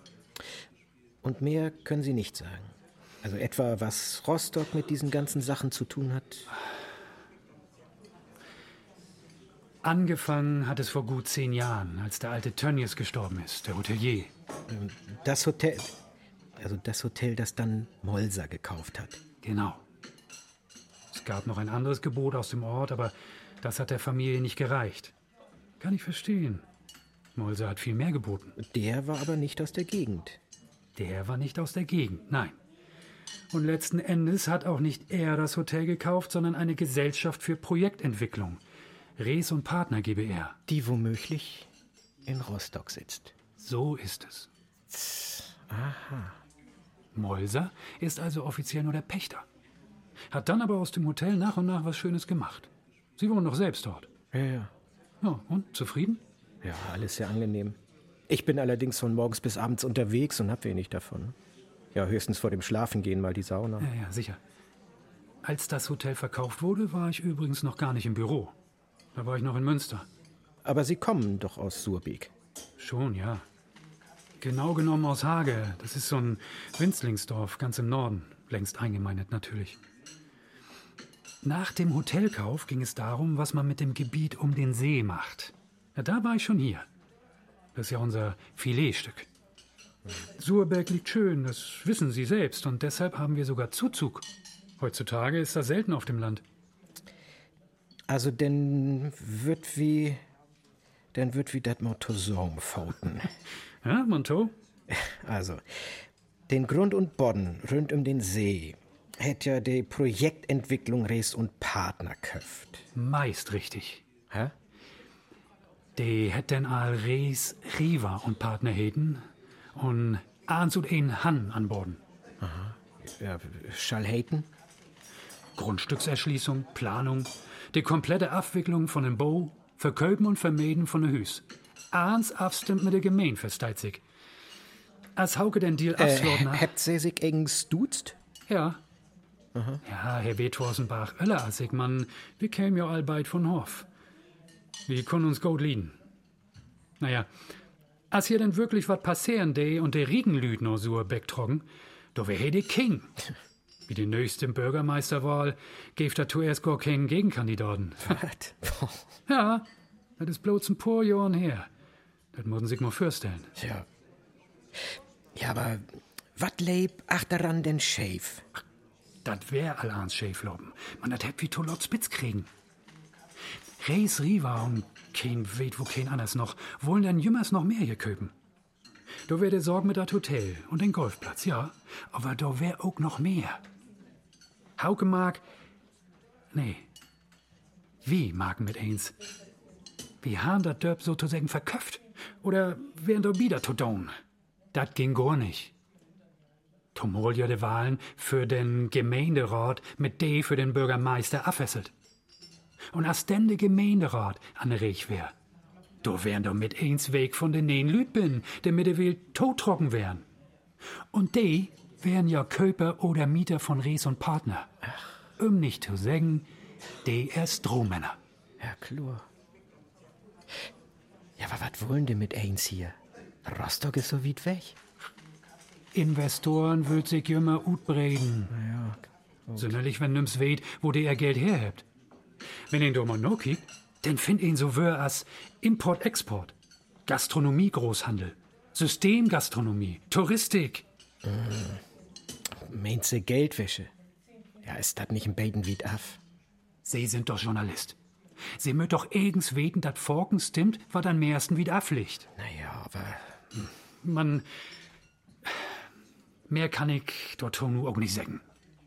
S3: Und mehr können Sie nicht sagen? Also etwa, was Rostock mit diesen ganzen Sachen zu tun hat?
S11: Angefangen hat es vor gut zehn Jahren, als der alte Tönnies gestorben ist, der Hotelier.
S3: Das Hotel, also das Hotel, das dann Molser gekauft hat.
S11: Genau. Es gab noch ein anderes Gebot aus dem Ort, aber Das hat der Familie nicht gereicht. Kann ich verstehen. Molser hat viel mehr geboten.
S3: Der war aber nicht aus der Gegend.
S11: Der war nicht aus der Gegend, nein. Und letzten Endes hat auch nicht er das Hotel gekauft, sondern eine Gesellschaft für Projektentwicklung. Rees und Partner GbR.
S3: Die womöglich in Rostock sitzt.
S11: So ist es.
S3: Aha.
S11: Molser ist also offiziell nur der Pächter. Hat dann aber aus dem Hotel nach und nach was Schönes gemacht. Sie wohnen doch selbst dort.
S3: Ja, ja.
S11: Ja, und? Zufrieden?
S3: Ja, alles sehr angenehm. Ich bin allerdings von morgens bis abends unterwegs und hab wenig davon. Ja, höchstens vor dem Schlafengehen mal die Sauna.
S11: Ja, ja, sicher. Als das Hotel verkauft wurde, war ich übrigens noch gar nicht im Büro. Da war ich noch in Münster.
S3: Aber Sie kommen doch aus Suhrbeek.
S11: Schon, ja. Genau genommen aus Hage. Das ist so ein Winzlingsdorf, ganz im Norden. Längst eingemeindet natürlich. Nach dem Hotelkauf ging es darum, was man mit dem Gebiet um den See macht. Ja, da war ich schon hier. Das ist ja unser Filetstück. Suhrbeek liegt schön, das wissen Sie selbst. Und deshalb haben wir sogar Zuzug. Heutzutage ist das selten auf dem Land.
S3: Also, denn wird wie... Dann wird wie das Montauson fauten.
S11: Ja, Montaut?
S3: Also, den Grund und Bodden rund um den See hätte ja die Projektentwicklung Rees und Partner köft.
S11: Meist richtig.
S3: Hä?
S11: Die hätten all Rees, Riva und Partner hätten und eins und ein Han an Borden.
S3: Aha. Ja, schall häten?
S11: Grundstückserschließung, Planung, die komplette Abwicklung von dem Bau, Verköpen und Vermieten von der Hüs. Eins abstimmt mit der Gemein, versteht sich. Als Hauke den Deal abschlot nach...
S3: Äh, habt sie sich eng stuzt?
S11: Ja.
S3: Aha.
S11: Ja, Herr W. Thorsenbach, öller als ich, Mann. Wir kämen ja allbeit von Hof. Wir können uns gut lieben. Naja, als hier denn wirklich wat passieren de und der Riegenlüd noch so wegtrocken, da wär he de King. Wie die nächste Bürgermeisterwahl gäft da zuerst gar keinen Gegenkandidaten.
S3: Was?
S11: Ja, das ist bloß ein paar Jahren her. Das müssen sich mal vorstellen.
S3: Ja. Ja, aber wat leib achteran denn schäf?
S11: Das wär alleins Schäfloppen. Man, das hätt wie Tolot Spitz kriegen. Rees Riva und kein weet wo kein anders noch, wollen denn jümmers noch mehr hier köpen. Da wär der Sorg mit dat Hotel und den Golfplatz, ja. Aber da wär auch noch mehr. Hauke mag... Nee. Wie magen mit eins? Wie haben dat Dörp sozusagen verköpft? Oder wären da wieder to down? Dat ging gar nicht. Tomol ja de Wahlen für den Gemeinderat mit de für den Bürgermeister abfesselt. Und als denn der Gemeinderat an der Reich wär, da wären doch mit eins Weg von den nähen Lüd bin, der mit der Welt tottrocken wären. Und die wären ja Köper oder Mieter von Rees und Partner. Ach. Um nicht zu sagen, die erst Strohmänner.
S3: Ja, klar. Ja, aber was wollen die mit eins hier? Rostock ist so weit weg.
S11: Investoren würd sich immer utbreden.
S3: Ja, okay.
S11: Sonderlich, wenn nimm's weht, wo die ihr Geld herhebt. Wenn ihn doch mal no kickt, dann find ihn so wör als Import-Export, Gastronomie-Großhandel, Systemgastronomie, Touristik.
S3: Mm. Meint sie Geldwäsche? Ja, ist das nicht ein Baden-Wied af?
S11: Sie sind doch Journalist. Sie möcht doch eigens weten, dat Forken stimmt, was am meisten wieder afflicht.
S3: Naja, aber...
S11: Man... Mehr kann ich dort nu auch nicht sagen.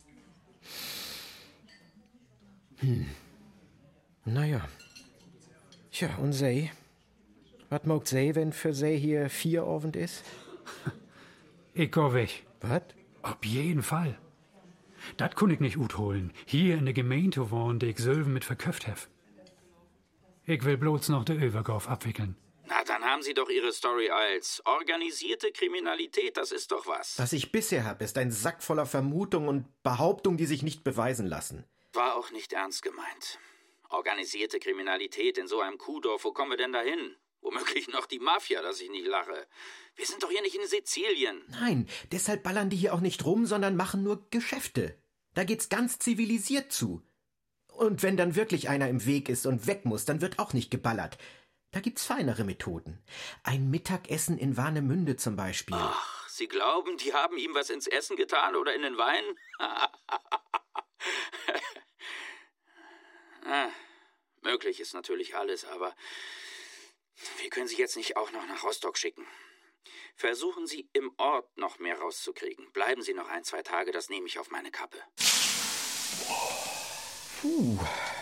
S3: Hm. Naja. Tja, und sie? Was mogt sie, wenn für sie hier vier Abend ist?
S11: Ich geh weg.
S3: Was?
S11: Auf jeden Fall. Dat kun ich nicht ut holen. Hier in der Gemeinde wohnen, die ich Sölven mit verköpft hef. Ich will bloß noch de Übergauf abwickeln.
S2: Na, dann haben Sie doch Ihre Story als organisierte Kriminalität, das ist doch was.
S3: Was ich bisher hab, ist ein Sack voller Vermutungen und Behauptungen, die sich nicht beweisen lassen.
S2: War auch nicht ernst gemeint. Organisierte Kriminalität in so einem Kuhdorf, wo kommen wir denn da hin? Womöglich noch die Mafia, dass ich nicht lache. Wir sind doch hier nicht in Sizilien.
S3: Nein, deshalb ballern die hier auch nicht rum, sondern machen nur Geschäfte. Da geht's ganz zivilisiert zu. Und wenn dann wirklich einer im Weg ist und weg muss, dann wird auch nicht geballert. Da gibt's feinere Methoden. Ein Mittagessen in Warnemünde zum Beispiel.
S2: Ach, Sie glauben, die haben ihm was ins Essen getan oder in den Wein? ah, Möglich ist natürlich alles, aber wir können Sie jetzt nicht auch noch nach Rostock schicken. Versuchen Sie im Ort noch mehr rauszukriegen. Bleiben Sie noch ein, zwei Tage, das nehme ich auf meine Kappe.
S12: Puh.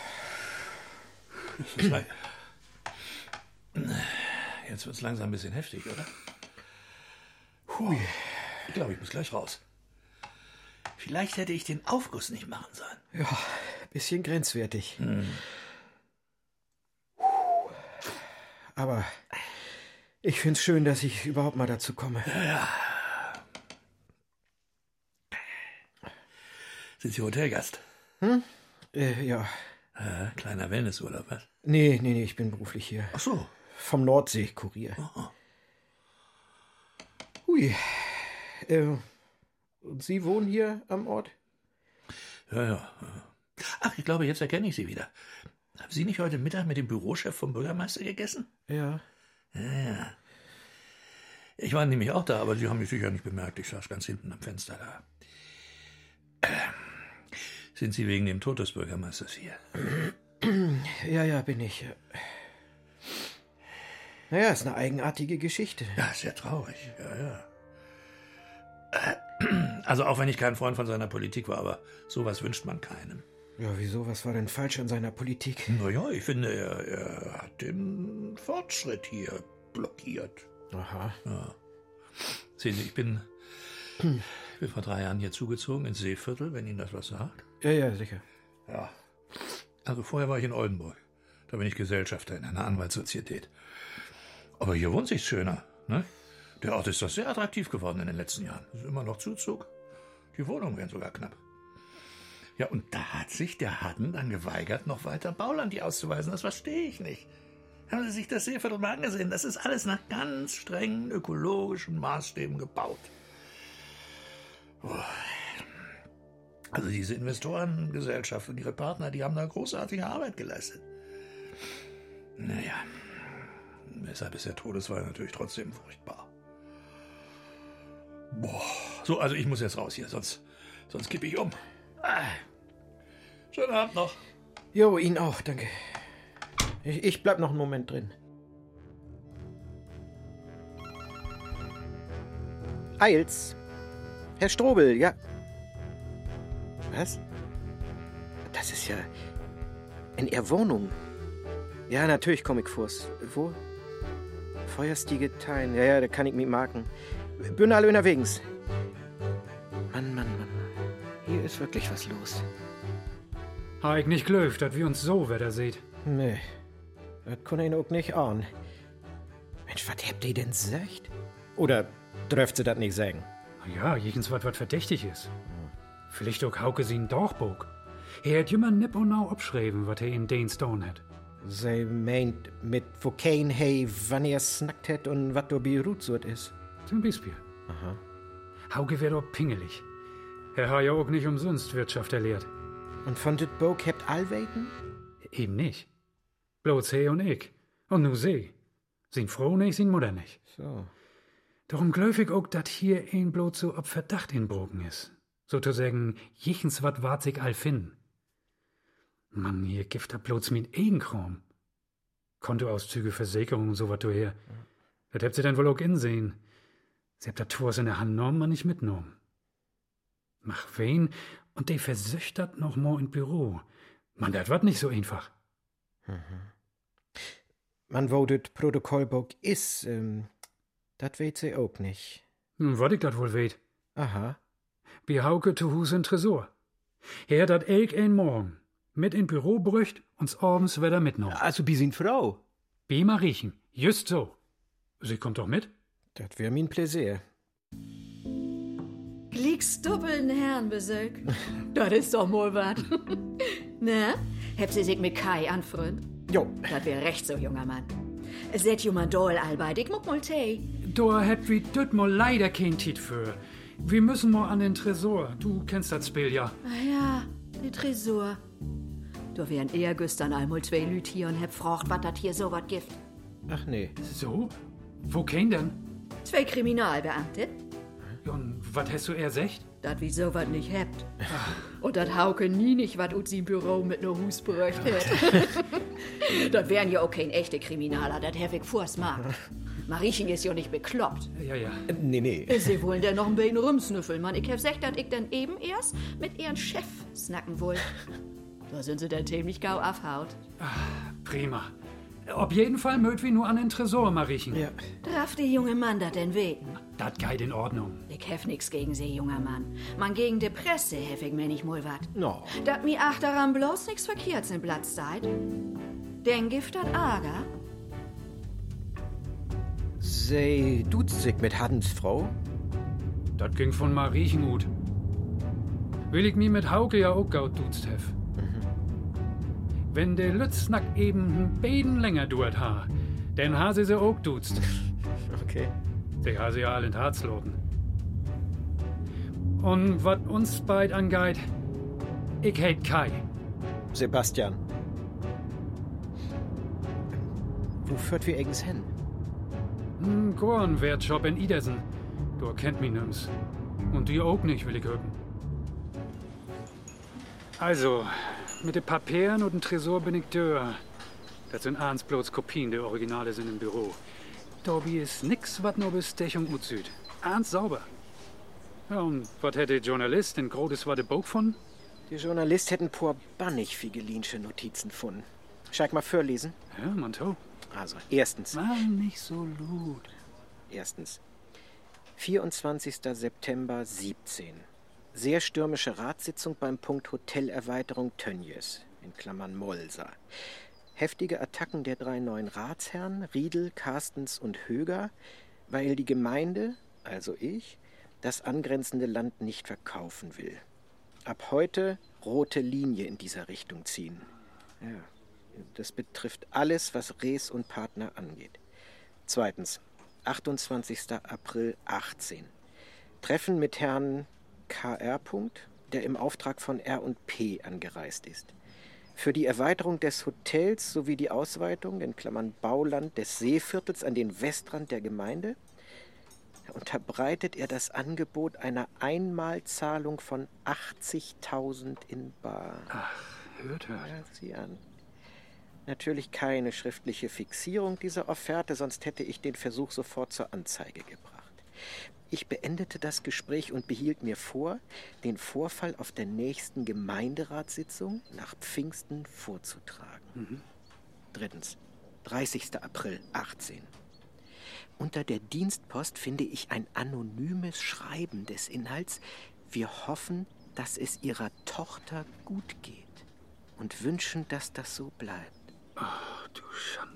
S12: Jetzt wird's langsam ein bisschen heftig, oder? Puh. Ich glaube, ich muss gleich raus. Vielleicht hätte ich den Aufguss nicht machen sollen.
S3: Ja, bisschen grenzwertig.
S12: Hm.
S3: Aber ich find's schön, dass ich überhaupt mal dazu komme.
S12: Ja. Sind Sie Hotelgast?
S3: Hm? Äh, ja.
S12: Äh, kleiner Wellnessurlaub, was?
S3: Nee, nee, nee, ich bin beruflich hier.
S12: Ach so.
S3: Vom Nordsee-Kurier.
S12: Oh.
S3: Hui. Äh, und Sie wohnen hier am Ort?
S12: Ja, ja. Ach, ich glaube, jetzt erkenne ich Sie wieder. Haben Sie nicht heute Mittag mit dem Bürochef vom Bürgermeister gegessen?
S3: Ja.
S12: Ja, ja. Ich war nämlich auch da, aber Sie haben mich sicher nicht bemerkt. Ich saß ganz hinten am Fenster da. Äh, sind Sie wegen dem Tod des Bürgermeisters hier?
S3: Ja, ja, bin ich. Naja, ist eine eigenartige Geschichte.
S12: Ja, sehr traurig. Ja, ja. Also auch wenn ich kein Freund von seiner Politik war, aber sowas wünscht man keinem.
S3: Ja, wieso? Was war denn falsch an seiner Politik?
S12: Naja, ich finde, er, er hat den Fortschritt hier blockiert.
S3: Aha.
S12: Ja. Sehen Sie, ich bin, ich bin vor drei Jahren hier zugezogen ins Seeviertel, wenn Ihnen das was sagt.
S3: Ja, ja, sicher.
S12: Ja. Also vorher war ich in Oldenburg. Da bin ich Gesellschafter in einer Anwaltssozietät. Aber hier wohnt sich's schöner, ne? Der Ort ist doch sehr attraktiv geworden in den letzten Jahren. Es ist immer noch Zuzug. Die Wohnungen werden sogar knapp. Ja, und da hat sich der Hadden dann geweigert, noch weiter Bauland hier auszuweisen. Das verstehe ich nicht. Haben Sie sich das Seeviertel mal angesehen? Das ist alles nach ganz strengen ökologischen Maßstäben gebaut. Also diese Investorengesellschaft und ihre Partner, die haben da großartige Arbeit geleistet. Naja, weshalb ist der Todesfall natürlich trotzdem furchtbar. Boah. So, also ich muss jetzt raus hier, sonst, sonst kippe ich um. Ah. Schönen Abend noch.
S3: Jo, Ihnen auch, danke. Ich, ich bleib noch einen Moment drin. Eils. Herr Strobel, ja. Was? Das ist ja in Ihrer Wohnung. Ja, natürlich komme ich vors. Wo? Feuerstiege Tein. Ja, ja, da kann ich mich marken. Bin alle unterwegs. Mann, Mann, Mann. Hier ist wirklich was los.
S11: Ha ich nicht glöft, dass wir uns so Wetter seht.
S3: Nee, das kann ich auch nicht ahnen. Mensch, was habt ihr denn gesagt? Oder dürft sie das nicht sagen?
S11: Ja, jegens wat wat verdächtig ist. Vielleicht auch Hauke sie in Dorchburg. Er hat jemand nipp und nau abschreiben, wat er in den Stone hat.
S3: Sie meint mit wo kein hey, wann er snackt hat und wat do beruht so ist.
S11: Zum Beispiel.
S3: Aha.
S11: Hauke wär doch pingelig. Er hat ja auch nicht umsonst Wirtschaft erlehrt.
S3: Und von dit Bog habt allweiten?
S11: Eben nicht. Bloß he und ich. Und nu sie. Sind froh nicht, sind Mutter nicht.
S3: So.
S11: Darum glaub ich auch, dat hier ein bloß so ob Verdacht inbroken is. Sozusagen, jichens wat wart sich all finden. Mann, hier gibt da bloß min Egenkram. Kontoauszüge, Versicherungen und so wat du her. Mhm. Das habt sie dann wohl auch insehen. Sie habt da Tors in der Hand genommen, man nicht mitgenommen. Mach wen und de versüchtert noch mal in Büro. Man, das wat nicht so einfach.
S3: Mhm. Man, wo das Protokollbuch is, ähm, das weet sie auch nicht.
S11: Hm, wat ich dat wohl weet.
S3: Aha.
S11: Bi Hauke zu Hus in Tresor. Er dat elk ein Morgen mit in Büro brücht uns abends wieder mitnommen.
S3: Also bi sin Frau?
S11: Bi Mariechen, just so. Sie kommt doch mit?
S3: Dat wär min Pläsier.
S8: Glieks doppeln Herrenbesuch. Das ist doch mal wat. Na, habt sie sich mit Kai anfreund?
S3: Jo.
S8: Das wär recht so, junger Mann. Seht ju mal doll albeit, ich muck mal Tee.
S11: Da habt wir düt mal leider kein Tit für. Wir müssen mal an den Tresor. Du kennst das Spiel ja.
S8: Ah ja, der Tresor. Da wären eher gestern einmal zwei Lüt hier und hab gefragt, was das hier so was gibt.
S3: Ach nee.
S11: So? Wo kein denn?
S8: Zwei Kriminalbeamte.
S11: Ja, und was hast du er secht?
S8: Dat wie so wat nicht habt. Und dat Hauke nie nicht wat ut sie im Büro mit no Hus bräucht hätt. Das wären ja auch kein echter Kriminaler, das Herr Weg vors mag. Mariechen ist ja nicht bekloppt.
S11: Ja, ja.
S3: Äh, nee, nee.
S8: Sie wollen denn noch ein bisschen rumsnüffeln, Mann. Ich hab gesagt, dass ich dann eben erst mit ihren Chef snacken will. Da sind sie dann ziemlich gau aufhaut.
S11: Ach, prima. Ob jeden Fall mögt wie nur an den Tresor, Mariechen.
S3: Ja.
S8: Darf der junge Mann das denn weten?
S11: Das geht in Ordnung.
S8: Ich hef nix gegen sie, junger Mann. Man gegen die Presse hef ich mir nicht mal wat.
S3: No.
S8: Dat mi ach daran bloß nix Verkehrts im Platz seid. Den Gift dat Ager.
S3: Sie duzt sich mit Haddens Frau?
S11: Das ging von Mariechen gut. Will ich mi mit Hauke ja auch gaut duzt hef. Wenn der Lütznack eben ein Beden länger duert ha, dann ha sie sie auch duzt.
S3: Okay.
S11: Sie ha sie ja all in Harz loben. Und wat uns beid angeht, ich heit Kai.
S3: Sebastian. Wo führt wir eigens hin?
S11: Ein Gornwertshop in Idersen. Du kennt mich nims. Und die auch nicht, will ich hören. Also, mit den Papieren und dem Tresor bin ich dör. Das sind abends bloß Kopien, der Originale sind im Büro. Dobi ist nix, wat nur Bestechung gut süd. Abends sauber. Ja, und was hätte der Journalist in Grodes war der Bauch von?
S3: Der Journalist hätten pur bannig figelinsche Notizen gefunden. Scheig mal vorlesen.
S11: Ja, man to.
S3: Also, erstens.
S11: War nicht so gut.
S3: Erstens. vierundzwanzigster September siebzehn. Sehr stürmische Ratssitzung beim Punkt Hotelerweiterung Tönjes, in Klammern Molsa. Heftige Attacken der drei neuen Ratsherren, Riedel, Carstens und Höger, weil die Gemeinde, also ich, das angrenzende Land nicht verkaufen will. Ab heute rote Linie in dieser Richtung ziehen. Ja, das betrifft alles, was Rees und Partner angeht. Zweitens, achtundzwanzigster April achtzehn. Treffen mit Herrn K R. der im Auftrag von R und P angereist ist. Für die Erweiterung des Hotels sowie die Ausweitung, in Klammern Bauland, des Seeviertels an den Westrand der Gemeinde unterbreitet er das Angebot einer Einmalzahlung von achtzigtausend in bar.
S11: Ach, hört, hört.
S3: Ja, sieh an. Natürlich keine schriftliche Fixierung dieser Offerte, sonst hätte ich den Versuch sofort zur Anzeige gebracht. Ich beendete das Gespräch und behielt mir vor, den Vorfall auf der nächsten Gemeinderatssitzung nach Pfingsten vorzutragen.
S11: Mhm.
S3: Drittens, dreißigster April achtzehn. Unter der Dienstpost finde ich ein anonymes Schreiben des Inhalts: Wir hoffen, dass es Ihrer Tochter gut geht und wünschen, dass das so bleibt.
S11: Ach, du Schande.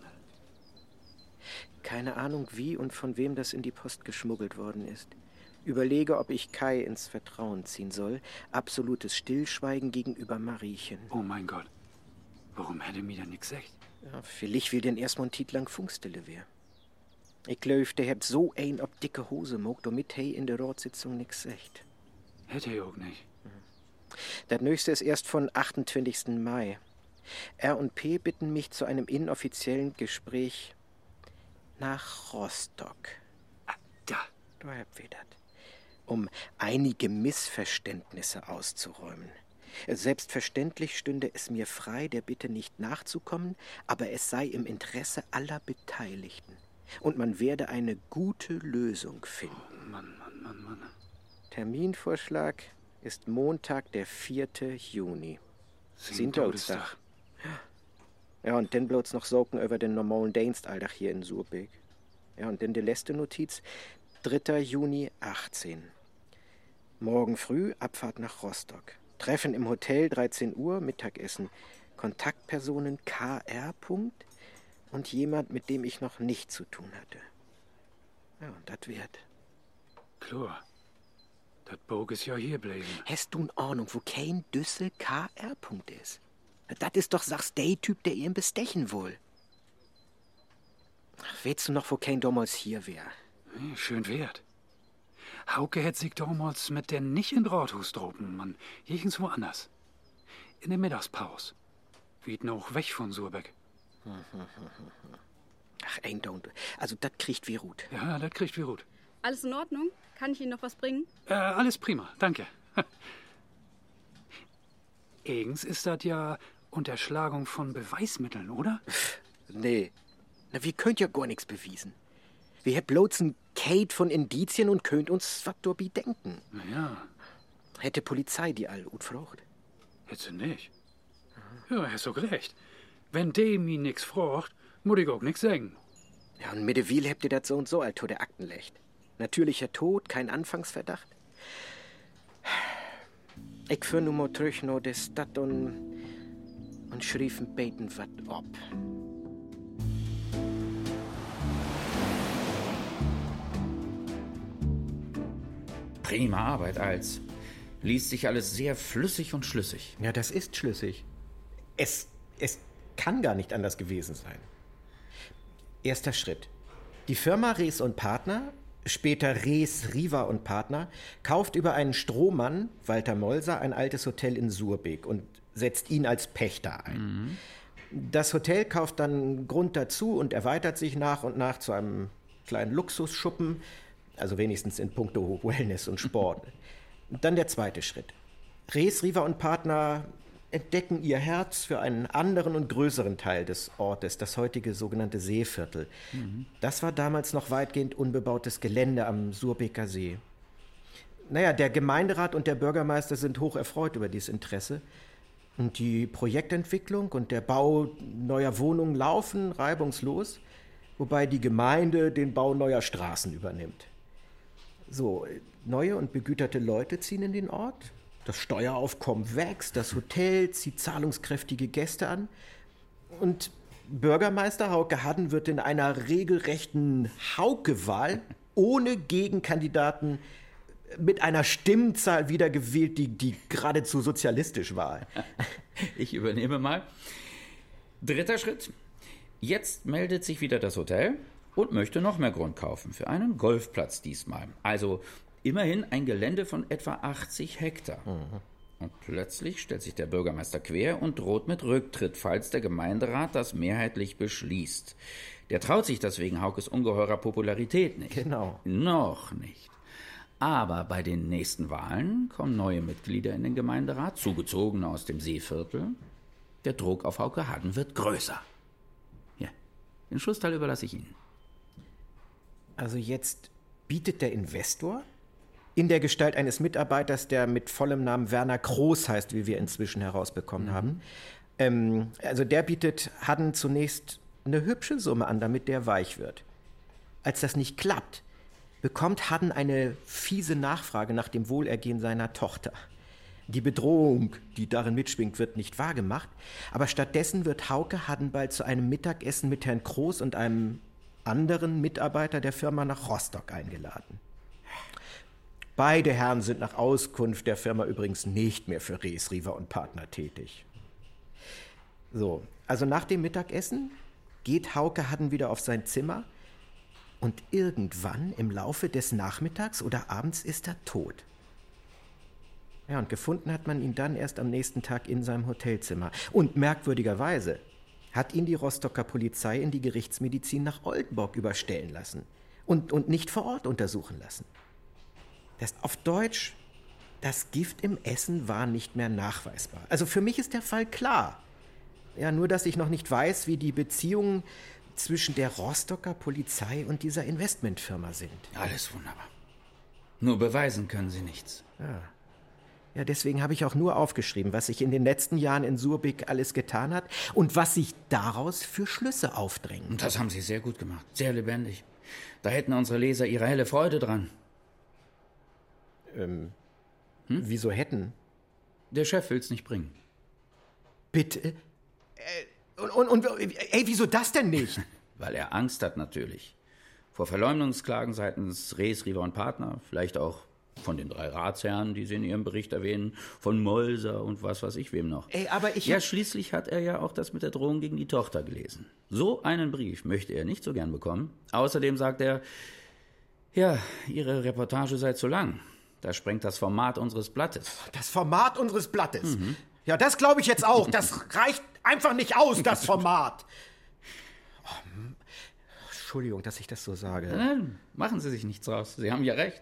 S3: Keine Ahnung, wie und von wem das in die Post geschmuggelt worden ist. Überlege, ob ich Kai ins Vertrauen ziehen soll. Absolutes Stillschweigen gegenüber Mariechen.
S11: Oh mein Gott. Warum hätte mir da nix gesagt?
S3: Ja, vielleicht will denn erstmal ein Titel lang Funkstille wär. Ich glaub, der hat so ein ob dicke Hose mogt, damit hey in der Ratssitzung nix sagt.
S11: Hätte er auch nicht.
S3: Das nächste ist erst von achtundzwanzigsten Mai. R und P bitten mich zu einem inoffiziellen Gespräch nach Rostock.
S11: Ah, da.
S3: Da habt ihr das. Um einige Missverständnisse auszuräumen. Selbstverständlich stünde es mir frei, der Bitte nicht nachzukommen, aber es sei im Interesse aller Beteiligten. Und man werde eine gute Lösung finden.
S11: Oh Mann, Mann, Mann, Mann.
S3: Terminvorschlag ist Montag, der vierte Juni.
S11: Sint-Todestag.
S3: Ja, und dann bloß noch Soken über den normalen Dienstalltag hier in Surbeek. Ja, und dann die letzte Notiz, dritter Juni achtzehn. Morgen früh Abfahrt nach Rostock. Treffen im Hotel dreizehn Uhr, Mittagessen. Kontaktpersonen K R. und jemand, mit dem ich noch nicht zu tun hatte. Ja, und das wird.
S11: Klar. Das Bog ist ja hier bleiben.
S3: Hast du eine Ahnung, wo kein Düssel K R. ist? Das ist doch, sagst der Typ, der ihn bestechen will. Ach, weißt du noch, wo kein damals hier wär?
S11: Ja, schön wert. Hauke hätt sich damals mit der nicht in Rathaus droben, man. Jechens woanders. In der Mittagspause. Wied noch weg von Surbeck.
S3: Ach, ein don't. Also, das kriegt wie Ruth.
S11: Ja, das kriegt wie Ruth.
S13: Alles in Ordnung? Kann ich Ihnen noch was bringen?
S11: Äh, alles prima, danke. Eigens ist das ja Unterschlagung von Beweismitteln, oder?
S3: Nee. Na, wir könnt ja gar nichts bewiesen. Wir hätt bloß ein Kate von Indizien und könnt uns was dorbi denken.
S11: Na ja.
S3: Hätte Polizei die all gut frucht?
S11: Hätte nicht. Ja, hast doch recht. Wenn die mi nix frucht, muss ich auch nix sagen.
S3: Ja, und mit de Wiel habt ihr dat so und so alt der Akten lecht. Natürlicher Tod, kein Anfangsverdacht. Ich führ nun mal trüch no de Stadt und, und schriefen beten wat ob.
S2: Prima Arbeit, Als. Liest sich alles sehr flüssig und schlüssig.
S3: Ja, das ist schlüssig. Es, es kann gar nicht anders gewesen sein. Erster Schritt. Die Firma Rees und Partner, später Rees, Riva und Partner, kauft über einen Strohmann, Walter Molser, ein altes Hotel in Suhrbeek und setzt ihn als Pächter ein. Mhm. Das Hotel kauft dann Grund dazu und erweitert sich nach und nach zu einem kleinen Luxusschuppen, also wenigstens in puncto Wellness und Sport. Dann der zweite Schritt. Rees, Riva und Partner entdecken ihr Herz für einen anderen und größeren Teil des Ortes, das heutige sogenannte Seeviertel. Mhm. Das war damals noch weitgehend unbebautes Gelände am Suhrbeker See. Naja, der Gemeinderat und der Bürgermeister sind hoch erfreut über dieses Interesse. Und die Projektentwicklung und der Bau neuer Wohnungen laufen reibungslos, wobei die Gemeinde den Bau neuer Straßen übernimmt. So, neue und begüterte Leute ziehen in den Ort. Das Steueraufkommen wächst, das Hotel zieht zahlungskräftige Gäste an. Und Bürgermeister Hauke Hadden wird in einer regelrechten Hauke-Wahl ohne Gegenkandidaten mit einer Stimmzahl wiedergewählt, die, die geradezu sozialistisch war.
S2: Ich übernehme mal. Dritter Schritt. Jetzt meldet sich wieder das Hotel und möchte noch mehr Grund kaufen für einen Golfplatz diesmal. Also immerhin ein Gelände von etwa achtzig Hektar. Mhm. Und plötzlich stellt sich der Bürgermeister quer und droht mit Rücktritt, falls der Gemeinderat das mehrheitlich beschließt. Der traut sich das wegen Haukes ungeheurer Popularität nicht.
S3: Genau.
S2: Noch nicht. Aber bei den nächsten Wahlen kommen neue Mitglieder in den Gemeinderat, zugezogene aus dem Seeviertel. Der Druck auf Hauke Hadden wird größer. Ja, den Schlussteil überlasse ich Ihnen.
S3: Also jetzt bietet der Investor in der Gestalt eines Mitarbeiters, der mit vollem Namen Werner Kroos heißt, wie wir inzwischen herausbekommen mhm. haben. Ähm, also der bietet Hadden zunächst eine hübsche Summe an, damit der weich wird. Als das nicht klappt, bekommt Hadden eine fiese Nachfrage nach dem Wohlergehen seiner Tochter. Die Bedrohung, die darin mitschwingt, wird nicht wahrgemacht, aber stattdessen wird Hauke Hadden bald zu einem Mittagessen mit Herrn Kroos und einem anderen Mitarbeiter der Firma nach Rostock eingeladen. Beide Herren sind nach Auskunft der Firma übrigens nicht mehr für Rees, Riva und Partner tätig. So, also nach dem Mittagessen geht Hauke Hadden wieder auf sein Zimmer und irgendwann im Laufe des Nachmittags oder abends ist er tot. Ja, und gefunden hat man ihn dann erst am nächsten Tag in seinem Hotelzimmer. Und merkwürdigerweise hat ihn die Rostocker Polizei in die Gerichtsmedizin nach Oldenburg überstellen lassen und, und nicht vor Ort untersuchen lassen. Das auf Deutsch, das Gift im Essen war nicht mehr nachweisbar. Also für mich ist der Fall klar. Ja, nur dass ich noch nicht weiß, wie die Beziehungen zwischen der Rostocker Polizei und dieser Investmentfirma sind.
S2: Alles wunderbar. Nur beweisen können Sie nichts.
S3: Ja. Ja, deswegen habe ich auch nur aufgeschrieben, was sich in den letzten Jahren in Suhrbeek alles getan hat und was sich daraus für Schlüsse aufdrängen.
S2: Und das haben Sie sehr gut gemacht, sehr lebendig. Da hätten unsere Leser ihre helle Freude dran.
S3: Ähm, hm? Wieso hätten?
S2: Der Chef will's nicht bringen.
S3: Bitte? Äh, und, und, und, ey, wieso das denn nicht?
S2: Weil er Angst hat, natürlich. Vor Verleumdungsklagen seitens Rees, Riva und Partner, vielleicht auch von den drei Ratsherren, die Sie in Ihrem Bericht erwähnen, von Molser und was weiß ich wem noch.
S3: Ey, aber ich...
S2: Ja, schließlich hat er ja auch das mit der Drohung gegen die Tochter gelesen. So einen Brief möchte er nicht so gern bekommen. Außerdem sagt er, ja, Ihre Reportage sei zu lang. Das sprengt das Format unseres Blattes.
S3: Das Format unseres Blattes? Mhm. Ja, das glaube ich jetzt auch. Das reicht einfach nicht aus, das Format. Oh, Entschuldigung, dass ich das so sage.
S2: Nein, machen Sie sich nichts draus. Sie haben ja recht.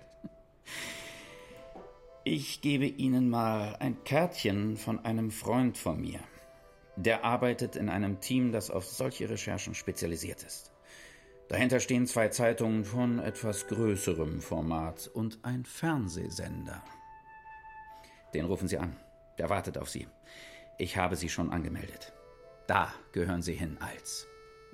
S2: Ich gebe Ihnen mal ein Kärtchen von einem Freund von mir. Der arbeitet in einem Team, das auf solche Recherchen spezialisiert ist. Dahinter stehen zwei Zeitungen von etwas größerem Format und ein Fernsehsender. Den rufen Sie an. Der wartet auf Sie. Ich habe Sie schon angemeldet. Da gehören Sie hin, Eils.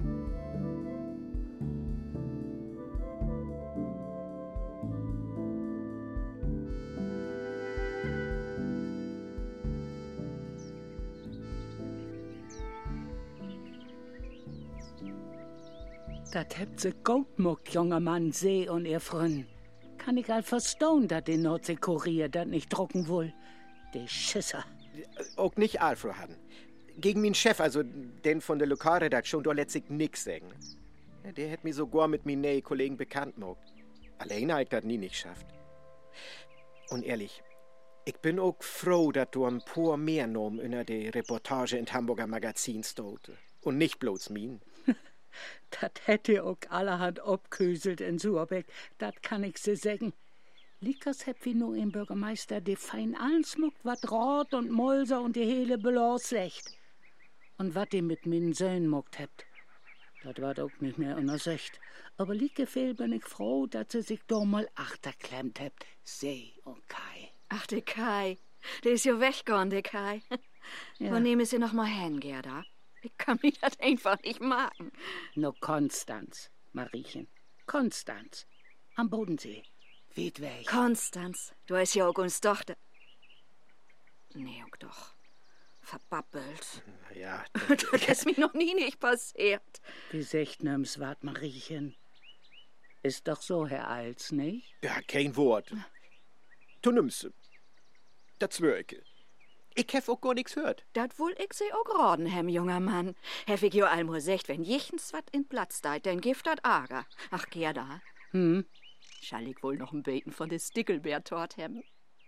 S9: Das habt sie gut muckt, junger Mann, See und ihr Frünn. Kann ich all verstehen, dass die Nordsee-Kurier das nicht drucken will. Die Schisser.
S3: Auch nicht all, Frau Haden. Gegen meinen Chef, also den von der Lokalredaktion, da lässt sich nix sagen. Ja, der hat mich sogar mit meinen neuen Kollegen bekannt gemacht. Alleine hab ich das nie nicht geschafft. Und ehrlich, ich bin auch froh, dass du ein paar mehr Namen in der Reportage in Hamburger Magazin stote. Und nicht bloß min.
S9: Das hätte auch allerhand abküselt in Suhrbeck, das kann ich sie sagen. Likas heb wie nur im Bürgermeister de fein ansmuckt, wat Rot und Molser und die hele Balance secht. Und wat die mit min Söhn muckt hebt. Dat war auch nicht mehr unter Sicht. Aber Likefehl bin ich froh, dass sie sich da mal achterklemmt hebt. See und Kai.
S8: Ach, der Kai. Der ist ja weggegangen, der Kai.
S9: Ja.
S8: Wo nehmen Sie noch mal hin, Gerda? Ich kann mich das einfach nicht machen.
S9: No Konstanz, Mariechen. Konstanz. Am Bodensee. Weht weg.
S8: Konstanz, du hast ja auch uns Tochter. Nee, auch doch. Verbabbelt.
S3: Ja,
S8: das ist mir noch nie nicht passiert.
S9: Wie secht nimm's wat, Mariechen? Ist doch so, Herr Eils, nicht?
S3: Ja, kein Wort. Du nimmst. Das zwör ich. Ich hef auch gar nix hört.
S8: Dat wohl ich sie auch raten, Hem, junger Mann. Hef ich jo allmo secht, wenn jichens wat in Platz deit, dann gift dat Ager. Ach, Gerda.
S9: Hm?
S8: Schall ich wohl noch ein Beten von der Stickelbeer-Tort hem?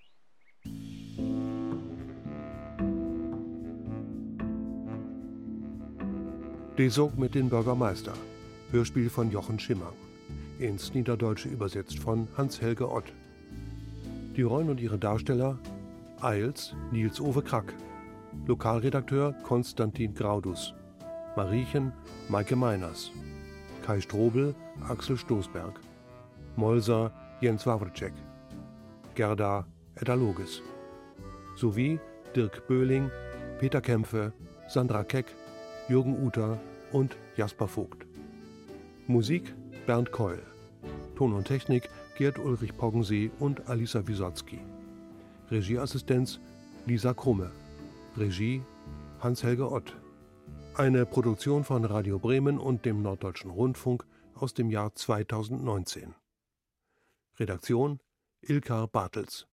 S1: Die Sog mit den Bürgermeister. Hörspiel von Jochen Schimmang. Ins Niederdeutsche übersetzt von Hans-Helge Ott. Die Rollen und ihre Darsteller: Eils, Nils-Ove Krack. Lokalredakteur Konstantin Graudus. Mariechen, Maike Meiners. Kai Strobel, Axel Stoßberg. Molser, Jens Wawrczyk. Gerda, Edda Loges. Sowie Dirk Böhling, Peter Kämpfe, Sandra Keck, Jürgen Uter und Jasper Vogt. Musik Bernd Keul. Ton und Technik Gerd Ulrich Poggensee und Alisa Wisotzki. Regieassistenz Lisa Krumme. Regie Hans-Helge Ott. Eine Produktion von Radio Bremen und dem Norddeutschen Rundfunk aus dem Jahr zweitausendneunzehn. Redaktion Ilkar Bartels.